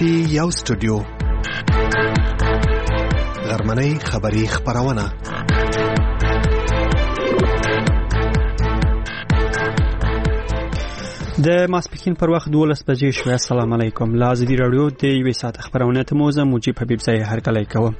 پی یو سټوډیو غرمنۍ خبری خبرونه د ماسپښین پر وخت 12 بجې شوه. السلام علیکم. لازدی رادیو د یوې ساعت خبرونه ته موزه موجب حبیب زای هر کله کوم.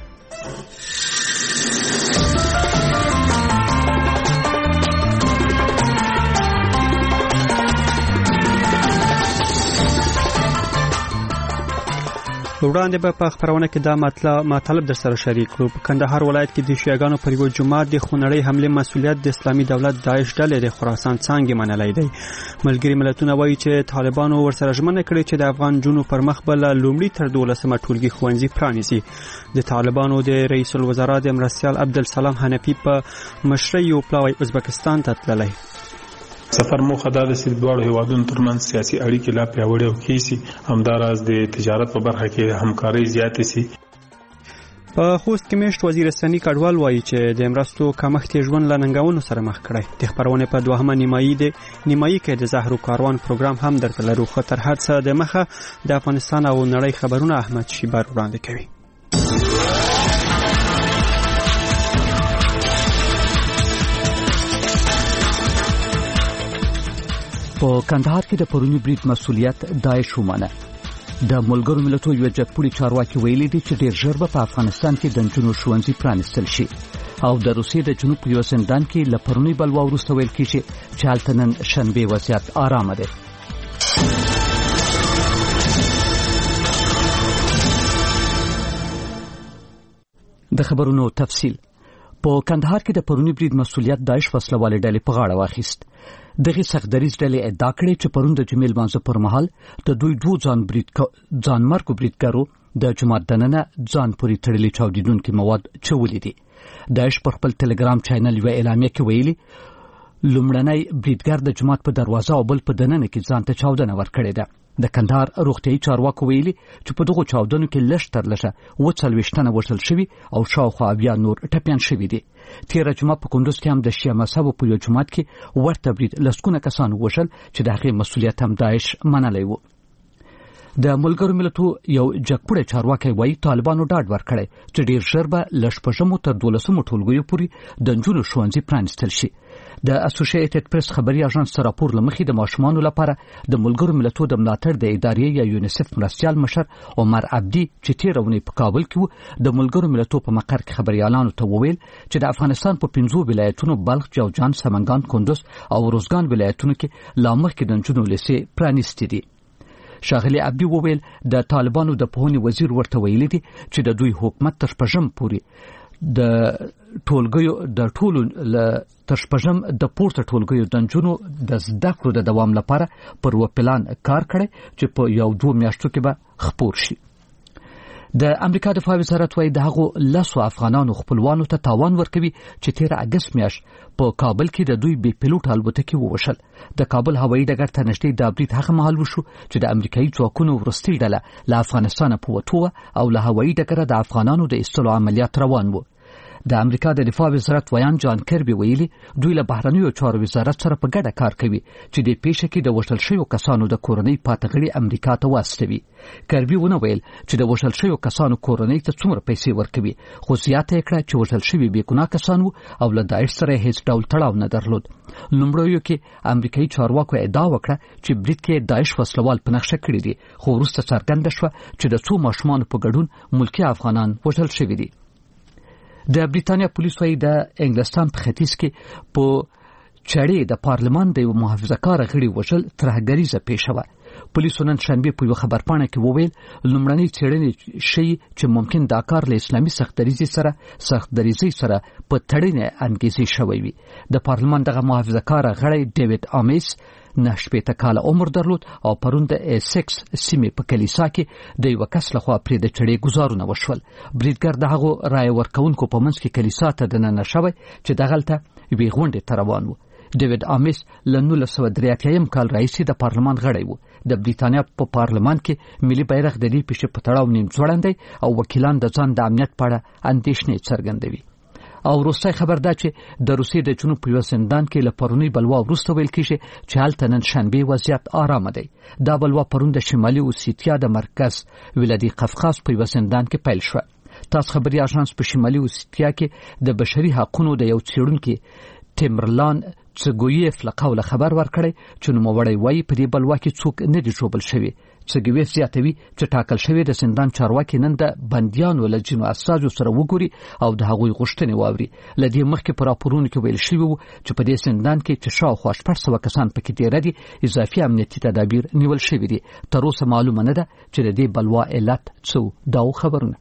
وړاندې به په خبرونه کې دا مطلب در سره شریک کړو. په کندهار ولایت کې د شیعاګانو پر یو جماعت د خونړۍ حمله مسؤلیت د اسلامي دولت داعش ډلې د خراسان څنګه منلای دی. ملګری ملتونه وایي چې طالبانو ورسره ژمنه کړې چې د افغان جنونو پر مخ بل لومړی تر 12مه ټولګي ښوونځي پرانیزي. د طالبانو د رئیس الوزرا د مرستیال عبدالسلام حنفي په مشرۍ یو پلاوی ازبکستان ته تللی. سفر موخه دا د دواړو هیوادونو ترمنځ سیاسي اړیکې لا پیاوړې او ښې شي، همداراز د تجارت په برخه کې همکاري زیاتې شي. په خوست کې میشت وزیر ثاني کډوال وایي چې د مرستو کمښت ژوند له ننګونو سره مخ کړی. د خبرونه په دوهمه نیمایي کې د زهرو کاروان پروګرام هم درته لرو. خطر حادثه د مخه د افغانستان او نړۍ خبرونه احمد شیبر وړاندې کوي. په کندهار کې د پرونی بریټ مسؤلیت داعش ومنه. د ملګرو ملتونو یو جګپوړي چارواکي ویلي دي چې ډېر ژر به په افغانستان کې د نجونو ښوونځي پرانیستل شي او د روسیې د جنوب په یو زندان کې له پرونی بلوا وروسته ویل کېږي چې هلته نن شنبې وضعیت آرامه دی. د خبرونو تفصیل. په کندهار کې د پرونی بریټ مسؤلیت داعش وسلوالې ډلې په غاړه واخیست. دغه سختدریز ډلې ادعا کړې چې پرون د جمعې لمانځه پر مهال د دوی دوه ځانمرګو بریدګرو د جماعت دننه ځان پورې تړلي چاودیدونکي مواد چولې دي. داعش پر خپل ټلګرام چینل یو اعلامیه کې ویلي لومړنی بریدګر د جماعت په دروازه او بل په دننه کې ځان ته چاودنه ورکړې ده. د کندهار روغتيایي چارواکو ویلي چې په دغه چاودنو کې لږ تر لږه 40 تنه وژل شوي او شاوخوا بیا نور ټپيان شوي دي. تیر جمعه په کندوز کې هم د شیعه مذهب په یو جماعت کې ورته برید لسکونه کسان وژل چې د هغې مسؤلیت هم داعش منلی و. د ملګرو ملتونو یو جګپوړی چارواکي وایي طالبانو ډاډ ورکړی چې ډېر ژر به له شپږمو تر 12مو ټولګیو پورې د نجونو ښوونځي پرانیستل شي. د اسوسییټډ پریس خبري اژانس راپور لمخې د ماشومانو لپاره د ملګرو ملتونو د ملاتړ د ادارې یا یونیسف مرستیال مشر عمر عبدي چې تیر اونۍ په کابل کې د ملګرو ملتونو په مقر کې خبريالانو ته وویل چې د افغانستان په 15 ولایتونو بلخ، جوزجان، سمنګان، کندوز او روزګان ولایتونو کې لا مخکې د نجونو لیسې پرانیستې دي. شاغلی عبدي وویل د طالبانو د پوهنې وزیر ورته ویلي دي چې د دوی حکومت تر شپږم پورې د ټولګیو د ټولو تر شپږم د پورته ټولګیو د نجونو د زده کړو د دوام لپاره پر و پلان کار کړي چې په یو 2 میاشتو کې به خپور شي. د امریکا دفاع وزارت وايي د هغو 10 افغانانو خپلوانو ته تاوان ورکوي چې 13 اگست میاشت په کابل کې د دوی بې پیلوټ الوتکې ووشل. د کابل هوایي ډګر ته نږدې د برید هغه مهال وشو چې د امریکایي ځواکونو وروستۍ ډله له افغانستان په وتو او له هوایي ډګره د افغانانو د ایستلو عملیات روان وو. د امریکا د دفاع وزارت ویان جان کربي ویلي دوی له بهرنیو چارو وزارت سره په ګډه کار کوي چې د پیښې کې د وژل شویو کسانو د کورنۍ پاتغړي امریکا ته واستوي. کربي ونه ویل چې د وژل شویو کسانو کورنۍ ته څومره پیسې ورکوي، خو زیاته کړه چې وژل شوي بې ګناه کسان وو او له داعش سره هیڅ ډول تړاو نه درلود. لومړیو کې امریکایي چارواکو ادعا وکړه چې برید کې داعش وسلوال په نقشه کړی دي، خو وروسته څرګنده شوه چې د څو ماشومانو په ګډون ملکي افغانان وژل شوي دي. د بریتانیا پولیسو وايي د انګلستان په ختیځ کې په چړې د پارلمان د یو محافظه‌کار غړي وژل ترهګریزه پیښه وه. پولیسو نن شنبه په یو خبرپاڼه کې وویل لومړنۍ څېړنې ښیي چې ممکن دا کار له اسلامي سختدریزۍ سره په تړنې انګیزې شوی وي. د پارلمان دغه محافظه‌کار غړی ډیوډ آمیس 9 کاله عمر درلود او پرون د ایسکس سیمې په کلیسا کې د یو کس لخوا پرې د چړې گزارونه وشول. بریدګر دغه رای ورکونکو په منځ کې کلیسا ته دننه شوی چې دغلته وی غونډه ته روان و. ډیوډ آمیس له 1983 کال راهیسې د پارلمان غړی و. د بریتانیا په پارلمان کې ملي بیرغ د دې پیښې په تړاو نیم ځوړندې او وکیلان د ځان د امنیت په اړه اندېښنې څرګندوي. او وروستی خبر دا چې د روسیې د جنوب په یو زندان کې له پرونی بلوا وروسته ویل کېږي چې هلته نن شنبه وضعیت آرامه دی. دا بلوا پرون د شمالي اوسیتیا د مرکز ولادي قفقاز په یو زندان کې پیل شو. تاسو خبري اژانس په شمالي اوسیتیا کې د بشري حقوقو د یو څېړونکو تیمرلان څګویف له قوله خبر ورکړی چې نوموړی وایي په دې بلوا کې څوک نه دي ژوبل شوي. څګویف زیاتوي چې ټاکل شوی د زندان چارواکي نن د بندیانو له ځینو اساسو سره وګوري او د هغوی غوښتنې واوري. له دې مخکې په راپورونو کې ویل شوي وو چې په دې زندان کې چې شاوخوا 600 کسان پکې دېره دي اضافي امنیتي تدابیر نیول شوي دي. تر اوسه معلومه نه ده چې د دې بلوا علت څه. دا خبرونه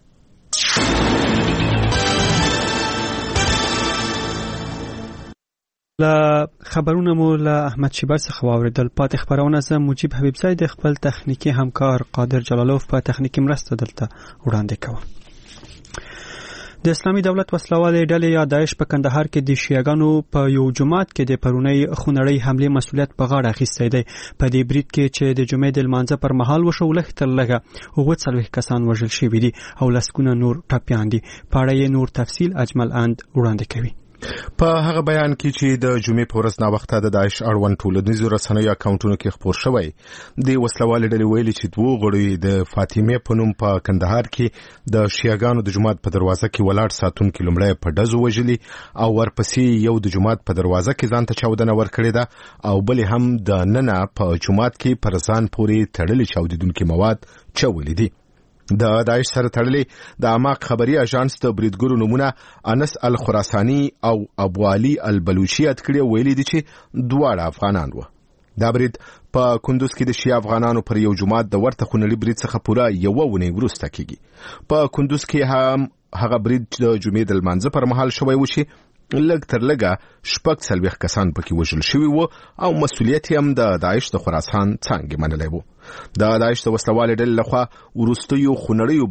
له خبرونه مو له احمد شیبر څخه واوریدل. پاتې خبرونه زه مجيب حبیبزی د خپل تخنیکی همکار قادر جلالوف په تخنیکی مرسته دلته وړاندې کوم. د اسلامي دولت وسلوالې ډلې یا داعش په کندهار کې د شیعاګانو په یو جماعت کې د پرونی خونړۍ حمله مسؤلیت په غاړه اخیستی دی. په دې برید کې چې د جمعې د لمانځه پر مهال وشو لږ تر لږه 40 کسان وژل شوي دي او لسګونه نور ټپیان دي. په اړه یې نور تفصیل اجمل اند وړاندې کوي. په هغه بیان کې چې د جمعې په ورځ نا وخته د داعش اړوند ټولنیزو رسنیو اکاونټونو کې خبر شوی د وسلوال ډلې ویلي چې دوه غړي د فاطمه په نوم په کندهار کې د شیعاګانو د جماعت په دروازه کې ولاړ ساتونکو لمړی په ډزو وژلي او ورپسې یو د جماعت په دروازه کې ځان ته چاودنه ورکړې ده او بل هم د ننه په جماعت کې پر ځان پورې تړلي چاودیدونکو مواد چولې دي. د داعش سره تړلې د اماق خبري اژانس د بریدګرو نمونه انس الخراسانی او ابو علي البلوچي اتکړي ویلي دي چې دواړه افغانان وو. دا برید په کندوز کې د شیعه افغانانو پر یو جماعت د ورته خونړي برید څخه پوره یو ونی وروسته کیږي. په کندوز کې هم هغه برید د جمعې د لمانځه پر مهال شوی و چې لږ تر لږه 40 کسان پکې وژل شوي وو او مسؤلیت هم د داعش د خراسان څنګه منلی وو. د داعش د وسلوال ډلې لخوا ورستیو خونړیو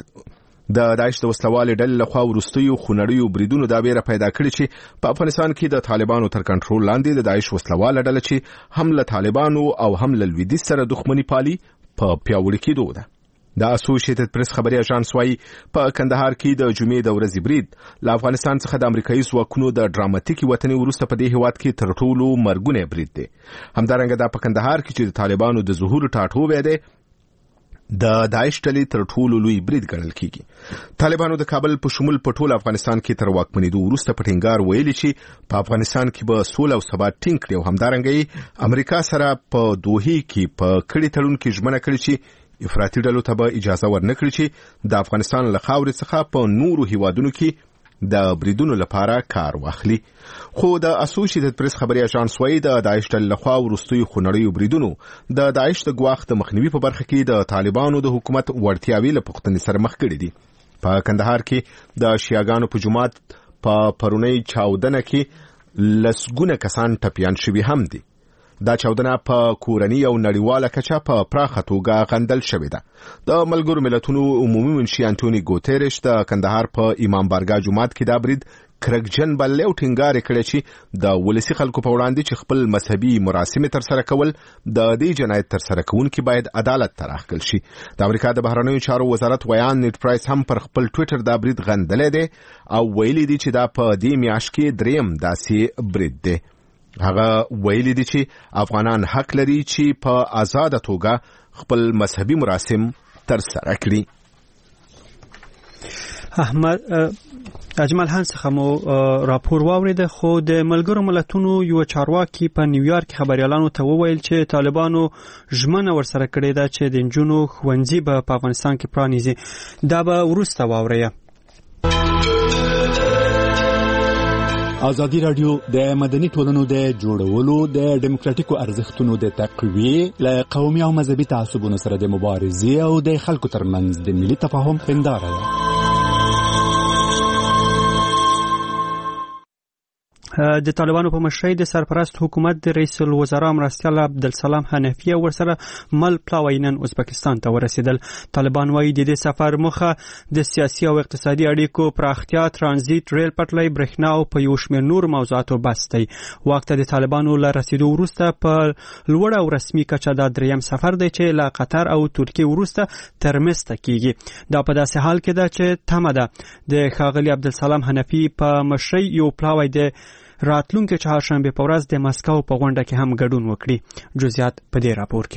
بریدونو دا بیره پیدا کړی چې په افغانستان کې د طالبانو تر کنټرول لاندې د داعش وسلوال ډله چې هم له طالبانو او هم له لویدیځ سره دښمنی پالي په پیاوړي کېدو ده. د اسوسییټډ پریس خبري اژانس وايي په کندهار کې د جمعې د ورځې برید له افغانستان څخه د امریکایي ځواکونو د ډراماتیکي وطني وروسته په دې هیواد کې تر ټولو مرګونه برید دی. همدارنګه د په کندهار کې چې د طالبانو د ظهور ټاټوبی دی د داعش ډلې تر ټولو لوی برید ګڼل کیږي. طالبانو د کابل په شمول په ټول افغانستان کې تر واکمنېدو وروسته په ټینګار ویلي چې په افغانستان کې به سوله او ثبات ټینګ کړي او همدارنګه امریکا سره په دوحې کې په کړي تړون کې ژمنه کړې چې افراطي ډلو ته به اجازه ورنکړي چې د افغانستان له خاورې څخه په نورو هیوادونو کې د بریدونو لپاره کار واخلي. خو د اسوسییټډ پریس خبري اژانس وايي د داعش ډلې لخوا وروستیو خونړیو بریدونو د داعش د ګواښ د مخنیوي په برخه کې د طالبانو د حکومت وړتیاوي له پوښتنې سره مخ کړي دي. په کندهار کې د شیعاګانو په جماعت په پرونی چاودنه کې لسګونه کسان ټپیان شوي هم دي. دا چاودنه په کورنۍ او نړیواله کچه په پراخه توګه غندل شوې ده. د ملګرو ملتونو عمومي منشي انټونی ګوتيرش د کندهار په امام بارګاه جماعت کې دا برید کرکجن بلې او ټینګار کړی چې د ولسی خلکو په وړاندې چې خپل مذهبي مراسم تر سره کول د دې جنایت تر سره کوونکي باید عدالت ته راخکل شي. د امریکا د بهرنیو چارو وزارت ویان نیټ پرایس هم پر خپل ټوئیټر دا برید غندلې دی او ویلي دی چې دا په دې میاشت کې دریم داسې برید دی. هغه ویلي دی چې افغانان حق لري چې په آزاده توګه خپل مذهبي مراسم تر سره کړي. اجمل هانس څخه مو راپور واورید خو د ملګرو ملتونو یو چارواکي په نیویارک خبريالانو ته وویل چې طالبانو ژمنه ورسره کړې ده چې د انجونو ښوونځي په افغانستان کې پرانیزي. دا به وروسته واوري. ازادي رادیو د مدني ټولنو د جوړولو د ډیموکراتیکو ارزښتونو د تقویې له قومي او مذهبي تعصبونو سره د مبارزې او د خلکو ترمنځ د ملي تفاهم هنداره ده. د طالبانو په مشرۍ د سرپرست حکومت د رئیس الوزرا مرستیال عبدالسلام حنفی ورسره مل پلاوی نن ازبکستان ته ورسېدل. طالبان وايي د دې سفر موخه د سیاسي او اقتصادي اړیکو پراختیا، ترانزیت، ریل پټلۍ، برېښنا او په یو شمېر نور موضوعاتو بحث دی. واک ته د طالبانو له رسیدو وروسته په لوړه او رسمي کچه دا دریم سفر دی چې له قطر او ترکیې وروسته ترمنځ کیږي. دا په داسې حال کې ده چې تمه ده د ښاغلي عبدالسلام حنفی په مشرۍ یو پلاوی د راتلونکي چهارشنبه په ورځ د مسکو په غونډه کې هم ګډون وکړي. جزئیات په دې راپور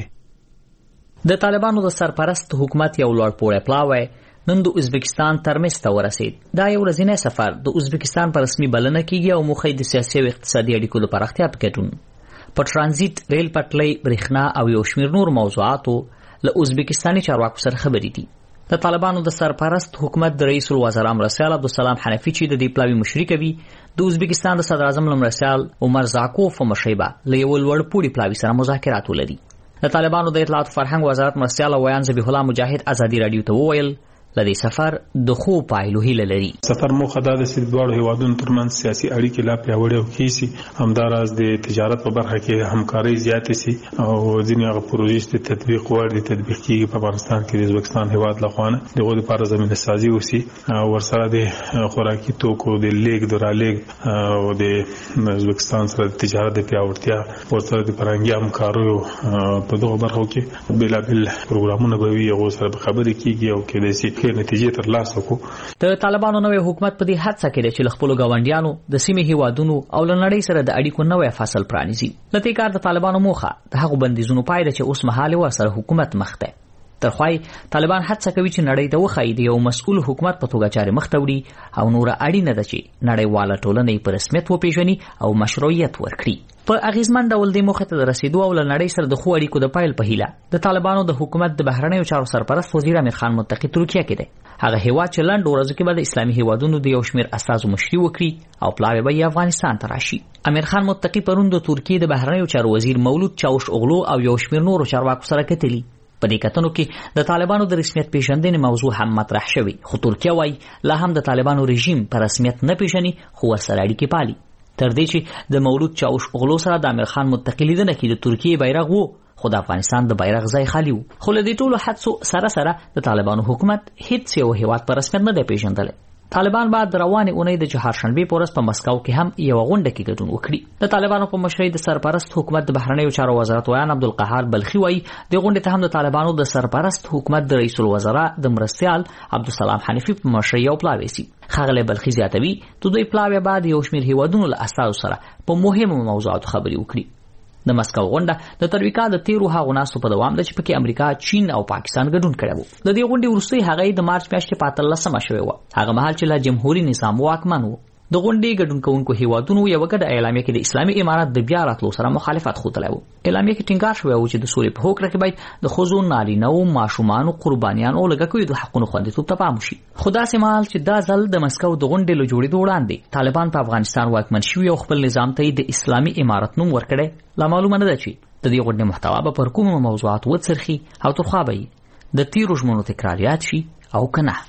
کې. د طالبانو د سرپرست حکومت یو لوړ پوړی پلاوی نن د ازبکستان ترمنځ ته ورسید. دا یو ورځنی سفر د ازبکستان په رسمي بلنه کېږي او موخه د سیاسي او اقتصادي اړیکو د پراختیا په ګډون په ترانزیت، ریل پټلۍ، برېښنا او یو شمېر نور موضوعاتو له ازبکستاني چارواکو سره خبرې دي. د طالبانو د سرپرست حکومت د رئیس الوزرا مرستیال عبدالسلام حنفی چې د دې پلاوی مشري کوي د ازبکستان د صدر اعظم مرستیال عمر زاکوف مشرۍ به له یو لوړ پوړي پلاوی سره مذاکرات ولري. د طالبانو د اطلاعات فرهنګ وزارت مرستیال ویان ذبیح الله مجاهد ازادي رادیو ته وویل لدې سفر د خو پایلو هیله لري. سفر موخه دا د دوه هیوادونو ترمنځ سیاسي اړیکې لا پیاوړې او کیسي همداراز د تجارت په برخه کې همکاري زیاتې سي او ځینې هغه پروژې د تطبیق وړ دي تطبیق کیږي په افغانستان کې د ازبکستان هیواد لخوا دغه لپاره زمينه سازي وسی او ورسره د خوراکي توکو د لیګ درالیګ او د ازبکستان سره د تجارت د پیاوړتیا ورسره د فرهنګي همکاریو په دغه برخو کې بلابل پروګرامونه به وي او سره خبرې کیږي او کې د نتیجې تر لاسه کو. د طالبانو نوې حکومت په دې هڅه کې چې خپل غونډیانو د سیمې هیوادونو او لنړۍ سره د اړیکو نوې فصل پرانیزي. لته کار د طالبانو موخه د هغو بندیزونو پایله چې اوس مهاله ورسره حکومت مخته ترخوای طالبان هڅه کوي چې نړۍ ته وخایي د یو مسؤل حکومت په توګه چارې مخته وړي او نور اړینه ده چې نړیواله ټولنه په رسمیت وپیژني او مشروعیت ورکړي. په اغیزمن ډول د موخه ته رسیدو او لنړۍ سره د خو اړیکو د پایل په هیله د طالبانو د حکومت د بهرنیو چارو سرپرست وزیر امیر خان متقی ترکیه کې دی. هغه هیواد چې لاندې ورځو کې به د اسلامي هیوادونو د یو شمېر اساسو مشري وکړي او پلاوی به افغانستان ته راشي. امیر خان متقی پرون د ترکیه د بهرنیو چارو وزیر مولود چاوش اوغلو او یو شمېر نورو چارواکو سره کتلي. په دې کتنو کې د طالبانو د رسمیت پیژندنې موضوع هم مطرح شوی خو ترکیه وايي لا هم د طالبانو رژیم په رسمیت نه پیژني خو ورسره اړیکې پالي. تر دې چې د مولود چاوش اوغلو سره د امیر خان متقی لیدنه کې د ترکیه بیرغ وو خو د افغانستان د بیرغ ځای خالی وو. خو له دې ټولو حدسو سره د طالبانو حکومت هیڅ یو هیواد په رسمیت نه دی پیژندل. طالبان بعد روانې اونۍ د چهارشنبه په ورځ په مسکو کې هم یو غونډه کې ګډون وکړي. د طالبانو په مشرۍ د سرپرست حکومت د بهرنیو چارو وزارت ویان عبدالقهار بلخي وايي د غونډې ته هم د طالبانو د سرپرست حکومت د رئیس الوزرا د مرستیال عبدالسلام حنفی په مشرۍ یو پلاوی سي. ښاغلی بلخي زیاتوي د دوی پلاوی بعد یو شمېر هیوادونو له استازو سره په مهمو موضوعاتو خبرې وکړي. د مسکو غونډه د ترویکا د 13 هغو ناسو په دوام ده چې پکې امریکا، چین او پاکستان ګډون کړي وو. د دې غونډې وروسته هغه د مارچ میاشتې په 13 شوې و. هغه مهال چې لا جمهوریت نظام واکمن وو. د غونډې ګډون کوونکو هیوادونو یو ګډه اعلامیه کې د اسلامي امارات د بیا راتلو سره مخالفت خوتلی و. اعلامیه کې ټینګار شوی و چې د سولې په هوکړه کې باید د ښځو، نارینه‌و، ماشومانو، قربانیانو او لږکیو د حقونو خوندیتوب ته پام وشي. خو داسې مهال چې دا ځل د مسکو د غونډې له جوړېدو وړاندې طالبان په افغانستان واکمن شوي او خپل نظام ته د اسلامي امارت نوم ورکړی، لا معلومه نه ده چې د دې غونډې محتوا به پر کومو موضوعاتو وڅرخي او ترخوا به د تیرو ژمنو تکراریات شي او که نه.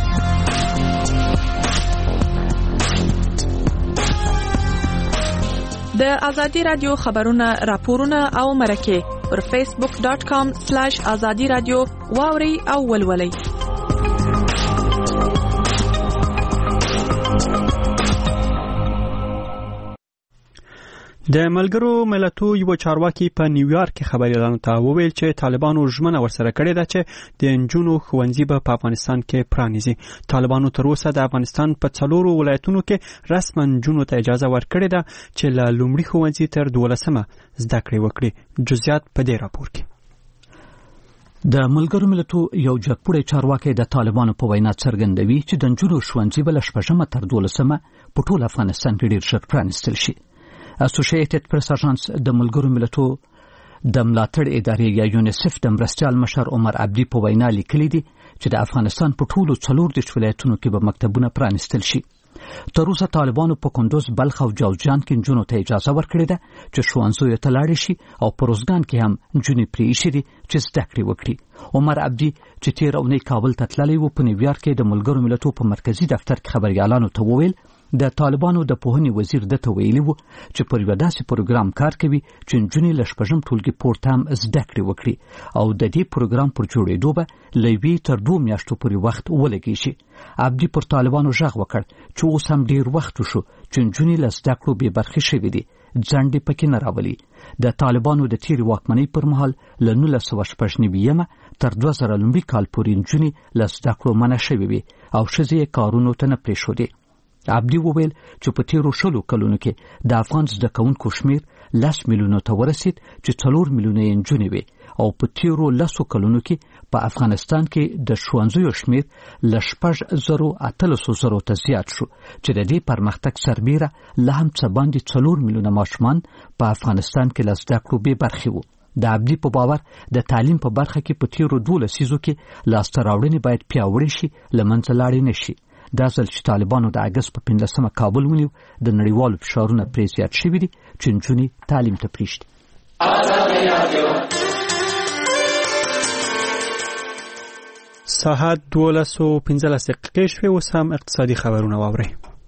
د ازادي رادیو خبرونه، راپورونه او مرکه پر facebook.com/azadi radio واوري او ولولي. د ملګرو ملتونو یو چارواکي په نیویارک کې خبريالانو ته وویل چې طالبانو ژمنه ورسره کړې ده چې د انجونو ښوونځي به په افغانستان کې پرانیزي. طالبانو تر اوسه د افغانستان په 4 ولایتونو کې رسما انجونو ته اجازه ورکړې ده چې له لومړي ښوونځي تر 12مه زده کړې وکړي. جزئیات په دې راپور کې. د ملګرو ملتونو یو جګپوړی چارواکي د طالبانو په وینا څرګندوي چې د انجونو ښوونځي به له 6مه تر 12مه په ټول افغانستان کې ډېر ژر پرانیستل شي. اسوسییټډ پریس اژانس د ملګرو ملتونو د ملاتړ ادارې یا یونیسف د مرستیال مشر عمر عبدي په وینا لیکلي دي چې د افغانستان په ټولو 14 ولایتونو کې به مکتبونه پرانیستل شي. تر اوسه طالبانو په کندوز، بلخ او جوزجان کې نجونو ته اجازه ورکړې ده چې ښوونځیو ته لاړې شي او په روزګان کې هم نجونې پرېښې دي چې زده کړې وکړي. عمر عبدي چې تېره اونۍ کابل ته تللی و په نیویارک کې د ملګرو ملتونو په مرکزي دفتر کې خبریالانو ته وویل د طالبانو د پوهنې وزیر دته ویلي وو چې پر یو داسې پروګرام کار کوي چې نجونې له شپږم ټولګي پورته هم زده کړې وکړي او د دې پروګرام پر جوړېدو به له 1 تر 2 میاشتو پورې وخت ولګي شي. عبدي پر طالبانو ژغ وکړ چې اوس هم ډیر وخت وشو چې نجونې له زده کړو بې برخې شوې دي، ځنډې پکې نه راولي. د طالبانو د تیرې واکمنۍ پر مهال له 1999 تر 2000 لومړي کال پورې نجونې له زده کړو منع شوې وي او ښځې یې کارونو ته نه پرېښودې. عبدي وویل چې په تیرو 20 کلونو کې د افغان زده کوونکو شمیر 10 میلیونو ته ورسید چې 4 میلیونه یې نجونې وي او په تیرو 10 کلونو کې په افغانستان کې د ښوونځیو شمیر له 6,800 ته زیات شو چې د دې پرمختګ سربیره لا هم څه باندې 4 میلیونه ماشومان په افغانستان کې له زده کړو بې برخې وو. د عبدي په باور د تعلیم په برخه کې په تیرو 12 لسیزو کې لاسته راوړنې باید پیاوړې شي، له منځه لاړې نه شي. دا ځل چې طالبانو د اګست په 15 کابل ونیو، د نړیوالو فشارونه پرې زیات شوي دي چې نجونې تعلیم ته پرېږدي. ساعت 12:15 دقیقې شوې، اوس هم اقتصادي خبرونه واورئ.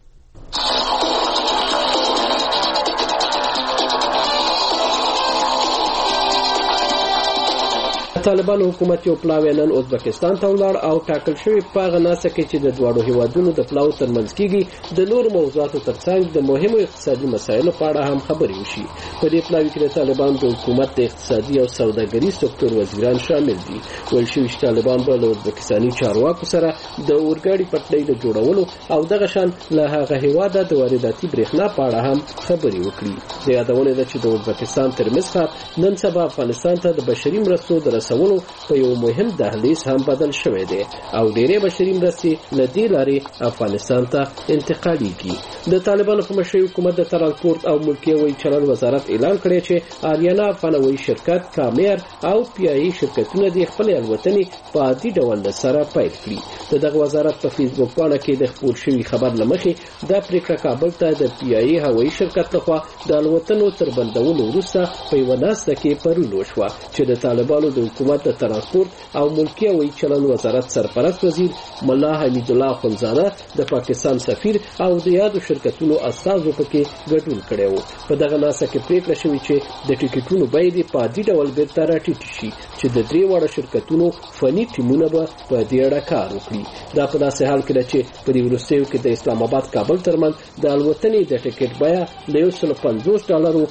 طالبانو حکومت یو پلاوی نن ازبکستان ته ولاړ او ټاکل شوی په غناسه کې چې د دوړو هیوادونو د پلاو ترمنځ کېږي د نور موضوعاتو ترڅنګ د مهمو اقتصادي مسایلو په اړه هم خبرې وشي. په دې پلاوی کې د طالبانو د حکومت د اقتصادي او سوداګري سکتور وزیران شامل دي. ویل شوی چې طالبان به له ازبکستاني چارواکو سره د اورګاډي پټلۍ د جوړولو او دغه شان له هغه هیواده د وارداتي برېښنا په اړه هم خبرې وکړي. د یادونه ده چې د ازبکستان ترمنځ نن سبا افغانستان ته د بشري مرستو د رسولو په یو مهم دهلیز هم بدل شوی دی او ډېرې بشري مرستې له دې لارې افغانستان ته انتقالېږي. د طالبانو په مشرۍ حکومت د ترانسپورت او ملکي هوایي چلند وزارت اعلان کړی چې آریانا افغان هوایي شرکت، کامیر او پیایي شرکتونه د خپلې الوتنې په عادي ډول سره پیل کړي. دغه وزارت په فیسبوک باندې کې د خپور شوی خبر لمخې دا پریکړه کابل ته د پیایي هوایي شرکت لخوا د الوتنو تر بندولو وروسته په یوه ناسته کې پرون وشوه چې د طالبانو د حکومت د ترانسپورت او ملکي هوایي چلند وزارت سرپرست وزیر ملا حمید الله خنزانه د پاکستان سفیر او د یادو شرکتونو استازو پکې ګډون کړی وو. په دغه ناسته کې پریکړه شوې چې د ټیکټونو بیې په عادي ډول بیرته راټیټ شي چې د درې واړه شرکتونو فني ټیمونه به په دې اړه کار وکړي. دا په داسې حال کې ده چې په دې وروستیو کې د اسلام آباد کابل ترمنځ د الوتنې د ټیکټ بیه له $150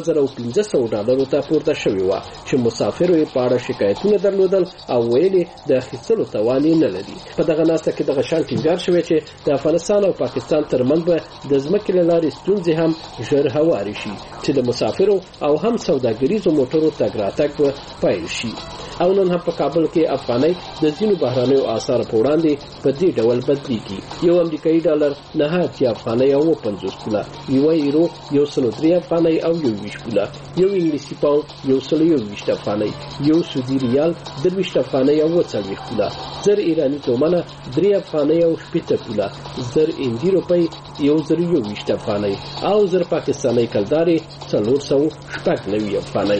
$2,500 ته پورته شوې وه چې مسافرو یې په اړه شکایتونه درلودل او ویلي د اخیستلو توان یې نه لري. په دغه ناسته کې دغه شان ټینګار شوی چې د افغانستان او پاکستان ترمنځ به د ځمکې له لارې ستونزې هم ژر هوارې شي چې د مسافرو او هم سوداګریزو موټرو تګ راتګ به پیل شي. او نن هم په کابل کې افغانۍ د ځینو بهرانیو آثارو په وړاندې په دې ډول بدلیږي. یو امریکایي ډالر 9 افغانۍ او 50 پوله، یو یورو 103 افغانۍ او 20 پوله، یو انګلیسي پاوند 121 افغانۍ، یو سعودي ریال 23 افغانۍ او 40 پوله، زر ایرانی تومنه 3 افغانۍ او 80 پوله، زر هندي روپۍ 121 افغانۍ او زر پاکستاني کلدارې 490 افغانۍ.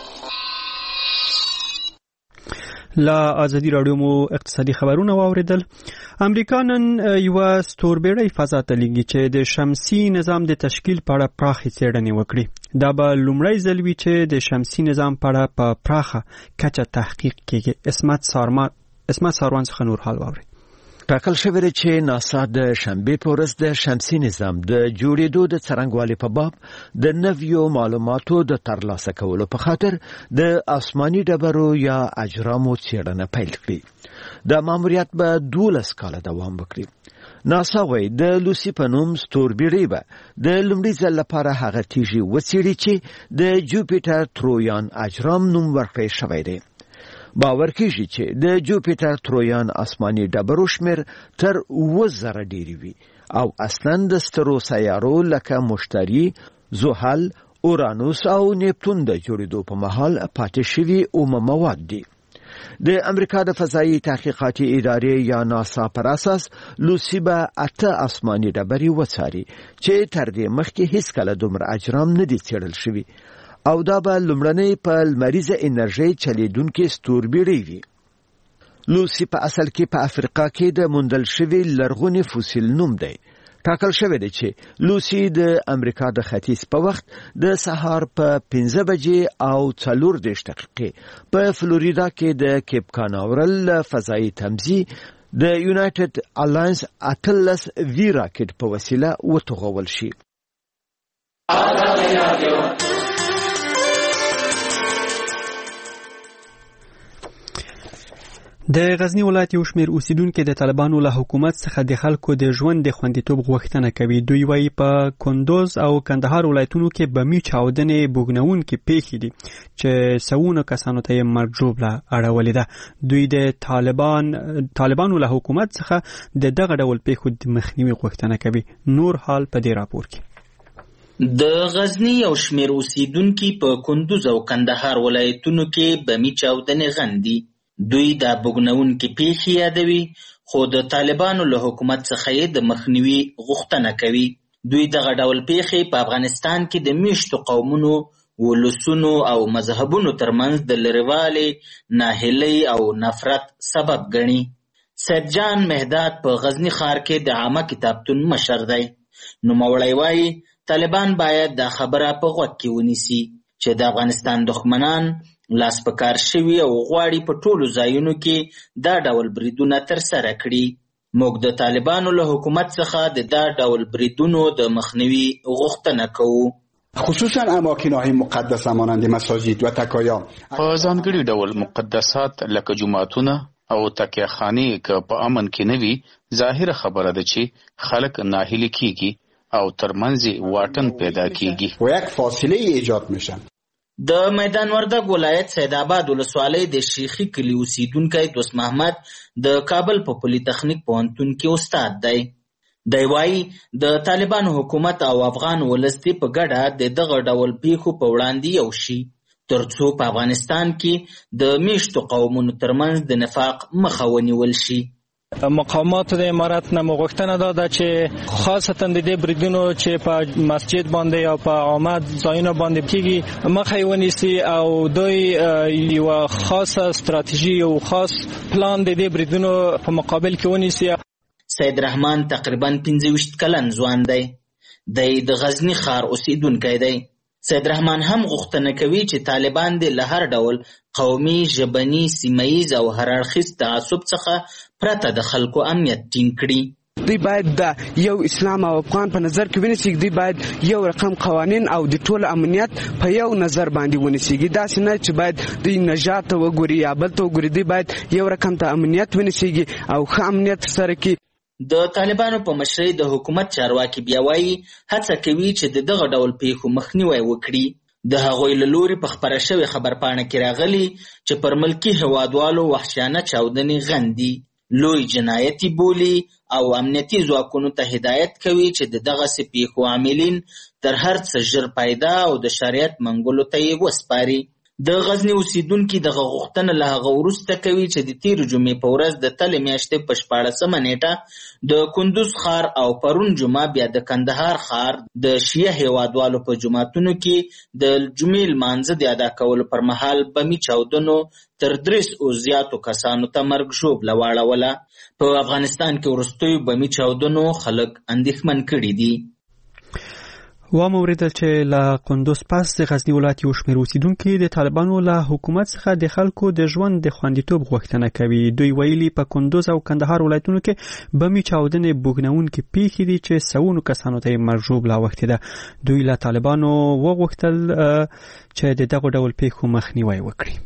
لا ازادي رادیو مو اقتصادي خبرونه واوریدل. امریکا نن یو ستوربېړی فضا ته لیږي چې د شمسي نظام د تشکیل په اړه پراخې څېړنې وکړي. دا به لومړی ځل وي چې د شمسي نظام په اړه په پراخه کچه تحقیق کېږي. اسمت ساروان څخه نور حال واوري. ټاکل شوی دی چې ناسا د شنبې په ورځ د شمسي نظام د جوړېدو د څرنګوالي په باب د نویو معلوماتو د ترلاسه کولو په خاطر د آسماني ډبرو یا اجرامو څېړنه پیل کړي. د ماموریت به 12 کاله دوام وکړي. ناسا وايي د لوسی په نوم ستوربېړی به د لومړي ځل لپاره هغه تیږې وڅېړي چې د جوپیټر ترویان اجرام نوم ورکړی شوی دی. باور کیږي چې د جوپیټر ترویان آسماني ډبرو شمیر تر 1000 ډیری وي او اصلاً د سترو سیارو لکه مشتري، زحل، اورانوس او نیپتون د جوړېدو په مهال پاتې شوي اومه مواد دي. د امریکا د فضایي تحقیقاتي ادارې یا ناسا پر اساس لوسی به 8 آسماني ډبرې وڅاري چې تر دې مخکې هیڅ کله دومره اجرام نه دي څېړل شوي او دا به لومړنۍ په لمریزه انرژي چلیدونکې ستوربېړی وي. لوسی په اصل کې په افریقا کې د موندل شوي لرغوني فوسیل نوم دی. ټاکل شوی دی چې لوسی د امریکا د ختیځ په وخت د سهار په 15 بجې او 4 دقیقې په فلوریدا کې د کیپ کاناورل فضایي تمځي د یونایټډ الاینس اتلس وی راکټ په وسیله وتوغول شي. د غزنی ولایت یو شمېر اوسیدونکو د طالبانو له حکومت څخه د خلکو د ژوند د خوندیتوب غوښتنه کوي. دوی وايي په کندوز او کندهار ولایتونو کې بمي چاودنې بوګنونکې پیښې دي چې سوونه کسانو ته یې مرګ ژوبله اړولې ده. دوی د طالبانو له حکومت څخه د دغه ډول پیښو د مخنیوي غوښتنه کوي. نور حال په دې راپور کې. د غزنی یو شمېر اوسیدونکو په کندوز او کندهار ولایتونو کې بمي چاودنې غندي. دوی د بوګنونکې پیښې یادوي خو د طالبانو له حکومت څخه یې د مخنیوي غوښتنه کوي. دوی دغه ډول پیښې په افغانستان کې د میشتو قومونو، ولسونو او مذهبونو ترمنځ د لرېوالي، ناهیلۍ او نفرت سبب ګڼي. سید جان مهداد په غزنی ښار کې د عامه کتابتون مشر دی. نوموړی وایي طالبان باید دا خبره په غوږ کې ونیسي چې د افغانستان دښمنان لاس په کار شوي او غواړي په ټولو ځایونو کې دا ډول بریدونه ترسره کړي. موږ د طالبانو له حکومت څخه د دا ډول بریدونو د مخنیوي غوښتنه کوو. خصوصا اماکن‌های مقدسه مانند مساجد و تکایا په ځانګړي ډول مقدسات لکه جوماتونه او تکیهخانې که په امن کې نه وي، ظاهره خبره ده چې خلک ناهیلي کیږي او ترمنځ واټن پیدا کیږي و یک فاصله ایجاد میشن. د میدان وردګ ولایت سید آباد ولسوالۍ د شیخي کلي اوسیدونکی دوست محمد د کابل په پولی تخنیک پوهنتون کې استاد دی. دی وایي د طالبانو حکومت او افغان ولس دې په ګډه د دغه ډول پیښو په وړاندې یو شي ترڅو په افغانستان کې د میشتو قومونو ترمنځ د نفاق مخه ونیول شي. مقامات د امارت نه غوښتنه ده چې خاصتا د دې بریدونو چې په مسجد باندې او په عامه ځایونو باندې کیږي مخه ونیسي او دوی یو خاصه ستراتیژي او خاص پلان د دې بریدونو په مقابل کې ونیسي. سید رحمان تقریبا 25 کلن ځوان دی. د غزنی ښار اوسیدونکی دی. سید رحمان هم غوښتنه کوي چې طالبان د له هر ډول قومي، ژبني، سیمه‌ییز او هر اړخیز تعصب څخه پرته د خلکو امنیت ټینګ کړي. دوی باید د یو اسلام او افغان په نظر کې ونیسي. دوی باید یو رقم قوانین او د ټول امنیت په یو نظر باندې ونیسي. داسې نه چې باید دوی نجات وګوري یا بل ته وګوري. دوی باید یو رقم ته امنیت ونیسي او ښه امنیت سره کې. د طالبانو په مشرۍ د حکومت چارواکي بیا وایي هڅه کوي چې د دغه ډول پیښو مخنیوی وکړي. د هغوی له لوري په خپره شوې خبرپاڼه کې راغلي چې پر ملکي هیوادوالو وحشیانه چاودنې غندي، لوی جنایتي بولي او امنیتي ځواکونو ته هدایت کوي چې د دغسې پیښو عاملین تر هر څه ژر پیدا او د شریعت منګولو ته یې وسپاري. د غزنی اوسیدونکي دغه غوښتنه له هغه وروسته کوي چې د تېرې جمعې په ورځ د تلې میاشتې په 14مه نیټه د کندوز ښار او پرون جمعه بیا د کندهار ښار د شیعه هیوادوالو په جوماتونو کې د جمعې لمانځه د ادا کولو پر مهال بمي چاودنو تر 300 زیاتو کسانو ته مرګ ژوبله واړوله. په افغانستان کې وروستیو بمي چاودنو خلک اندېښمن کړي دي. وامو اوریدل چې له کندوز پس د غزنی ولایت یو شمېر اوسیدونکي د طالبانو له حکومت څخه د خلکو د ژوند د خوندیتوب غوښتنه کوي. دوی ویلي په کندوز او کندهار ولایتونو کې بمي چاودنې بوګنونکې پیښې دي چې سوونو کسانو ته یې مرګ ژوبله اوښتې ده. دوی له طالبانو وغوښتل چې د دغو ډول پیښو مخنیوی وکړي.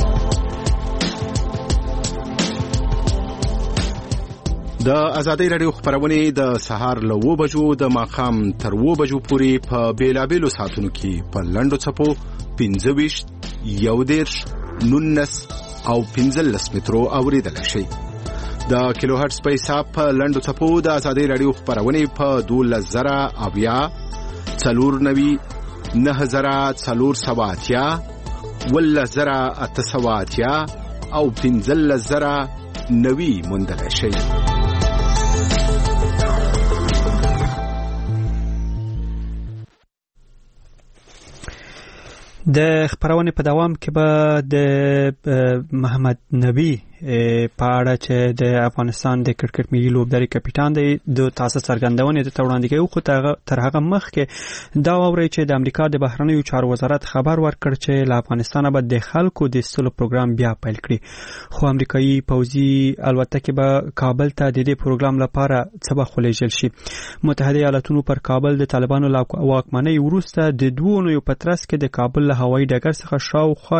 د ازادۍ راډیو خبرونه د سهار له 9 بجو د ماښام تر 9 بجو پورې په بیلابېلو ساعتونو کې په لنډو څپو 25 11 19 او 15 مترو اوریدل شي. د کیلو هرتز په حساب په لنډو څپو د ازادۍ راډیو خبرونه په 12000 اویا 490 9480 11880 او 15090 موندل شي. د خبرونه په دوام کې به د محمد نبی په اړه چې د افغانستان د کرکټ ملي لوبډلې کپټان دی د تاسو څرګندونې ته وړاندې کوي خو تر هغه مخکې دا واوري چې د امریکا د بهرنیو چارو وزارت خبر ورکړ چې له افغانستان به د خلکو د استلو پروګرام بیا پیل کړي خو امریکایي پوځي الوتکې به کابل ته د دې پروګرام لپاره څه به خلیږل شي متحده ایالاتونو پر کابل د طالبانو واکمنۍ وروسته د 2 اونیو په ترڅ کې د کابل له هوایي ډګر څخه شاوخوا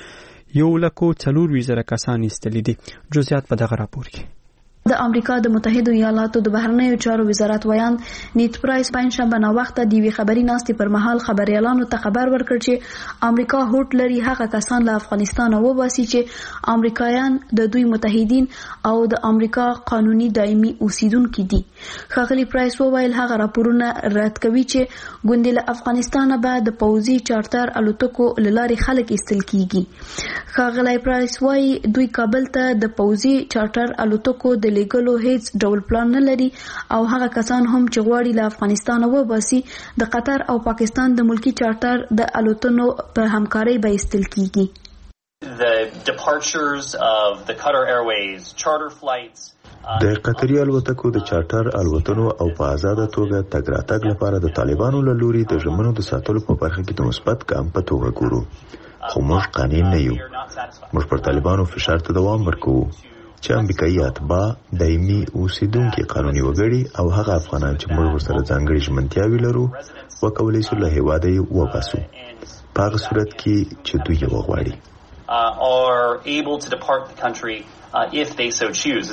1,400,000 کسان ایستلي دي جزئیات په دغه راپور کې د امریکا د متحده ایالاتو د بهرنیو چارو وزارت ویان نیت پرایس پنځشنبه نو وخت د وی خبري ناستې پر مهال خبريالانو ته خبر ورکړ چې امریکا هوټ لري هغه کسان له افغانستان وباسي چې امریکایان د دوی متحدین او د امریکا قانوني دایمي اوسیدونکو دي خغلی پرایس وویل هغه راپورونه رد کوي چې ګوندې له افغانستان به د پوځي چارټر الوتکو لارې خلک ایستل کیږي خغلی پرایس وايي دوی کابل ته د پوځي چارټر الوتکو د لیګلو هیڅ ډول پلان نه لري او هغه کسان هم چې غواړي له افغانستان وباسي د قطر او پاکستان د ملکی چارټر د الوتنو په همکارۍ به ایستل کیږي The departures of the Qatar Airways charter flights د قطري الوتکو د چارټر الوتنو او په آزاده توګه تګ راتګ لپاره د طالبانو له لوري د ژمنو د ساتلو په برخه کې د مثبت ګام په توګه ګورو خو موږ قانون نه یو موږ پر طالبانو فشار ته دوام ورکوو چې امریکایي اتباع دایمي اوسیدونکي قانوني وګړي او هغه افغانان چې موږ ورسره ځانګړي ژمنتیاوې لرو وکولای شو له هیواده یې وباسو په هغه صورت کې چې دوی یې وغواړي are able to depart the country if they so choose.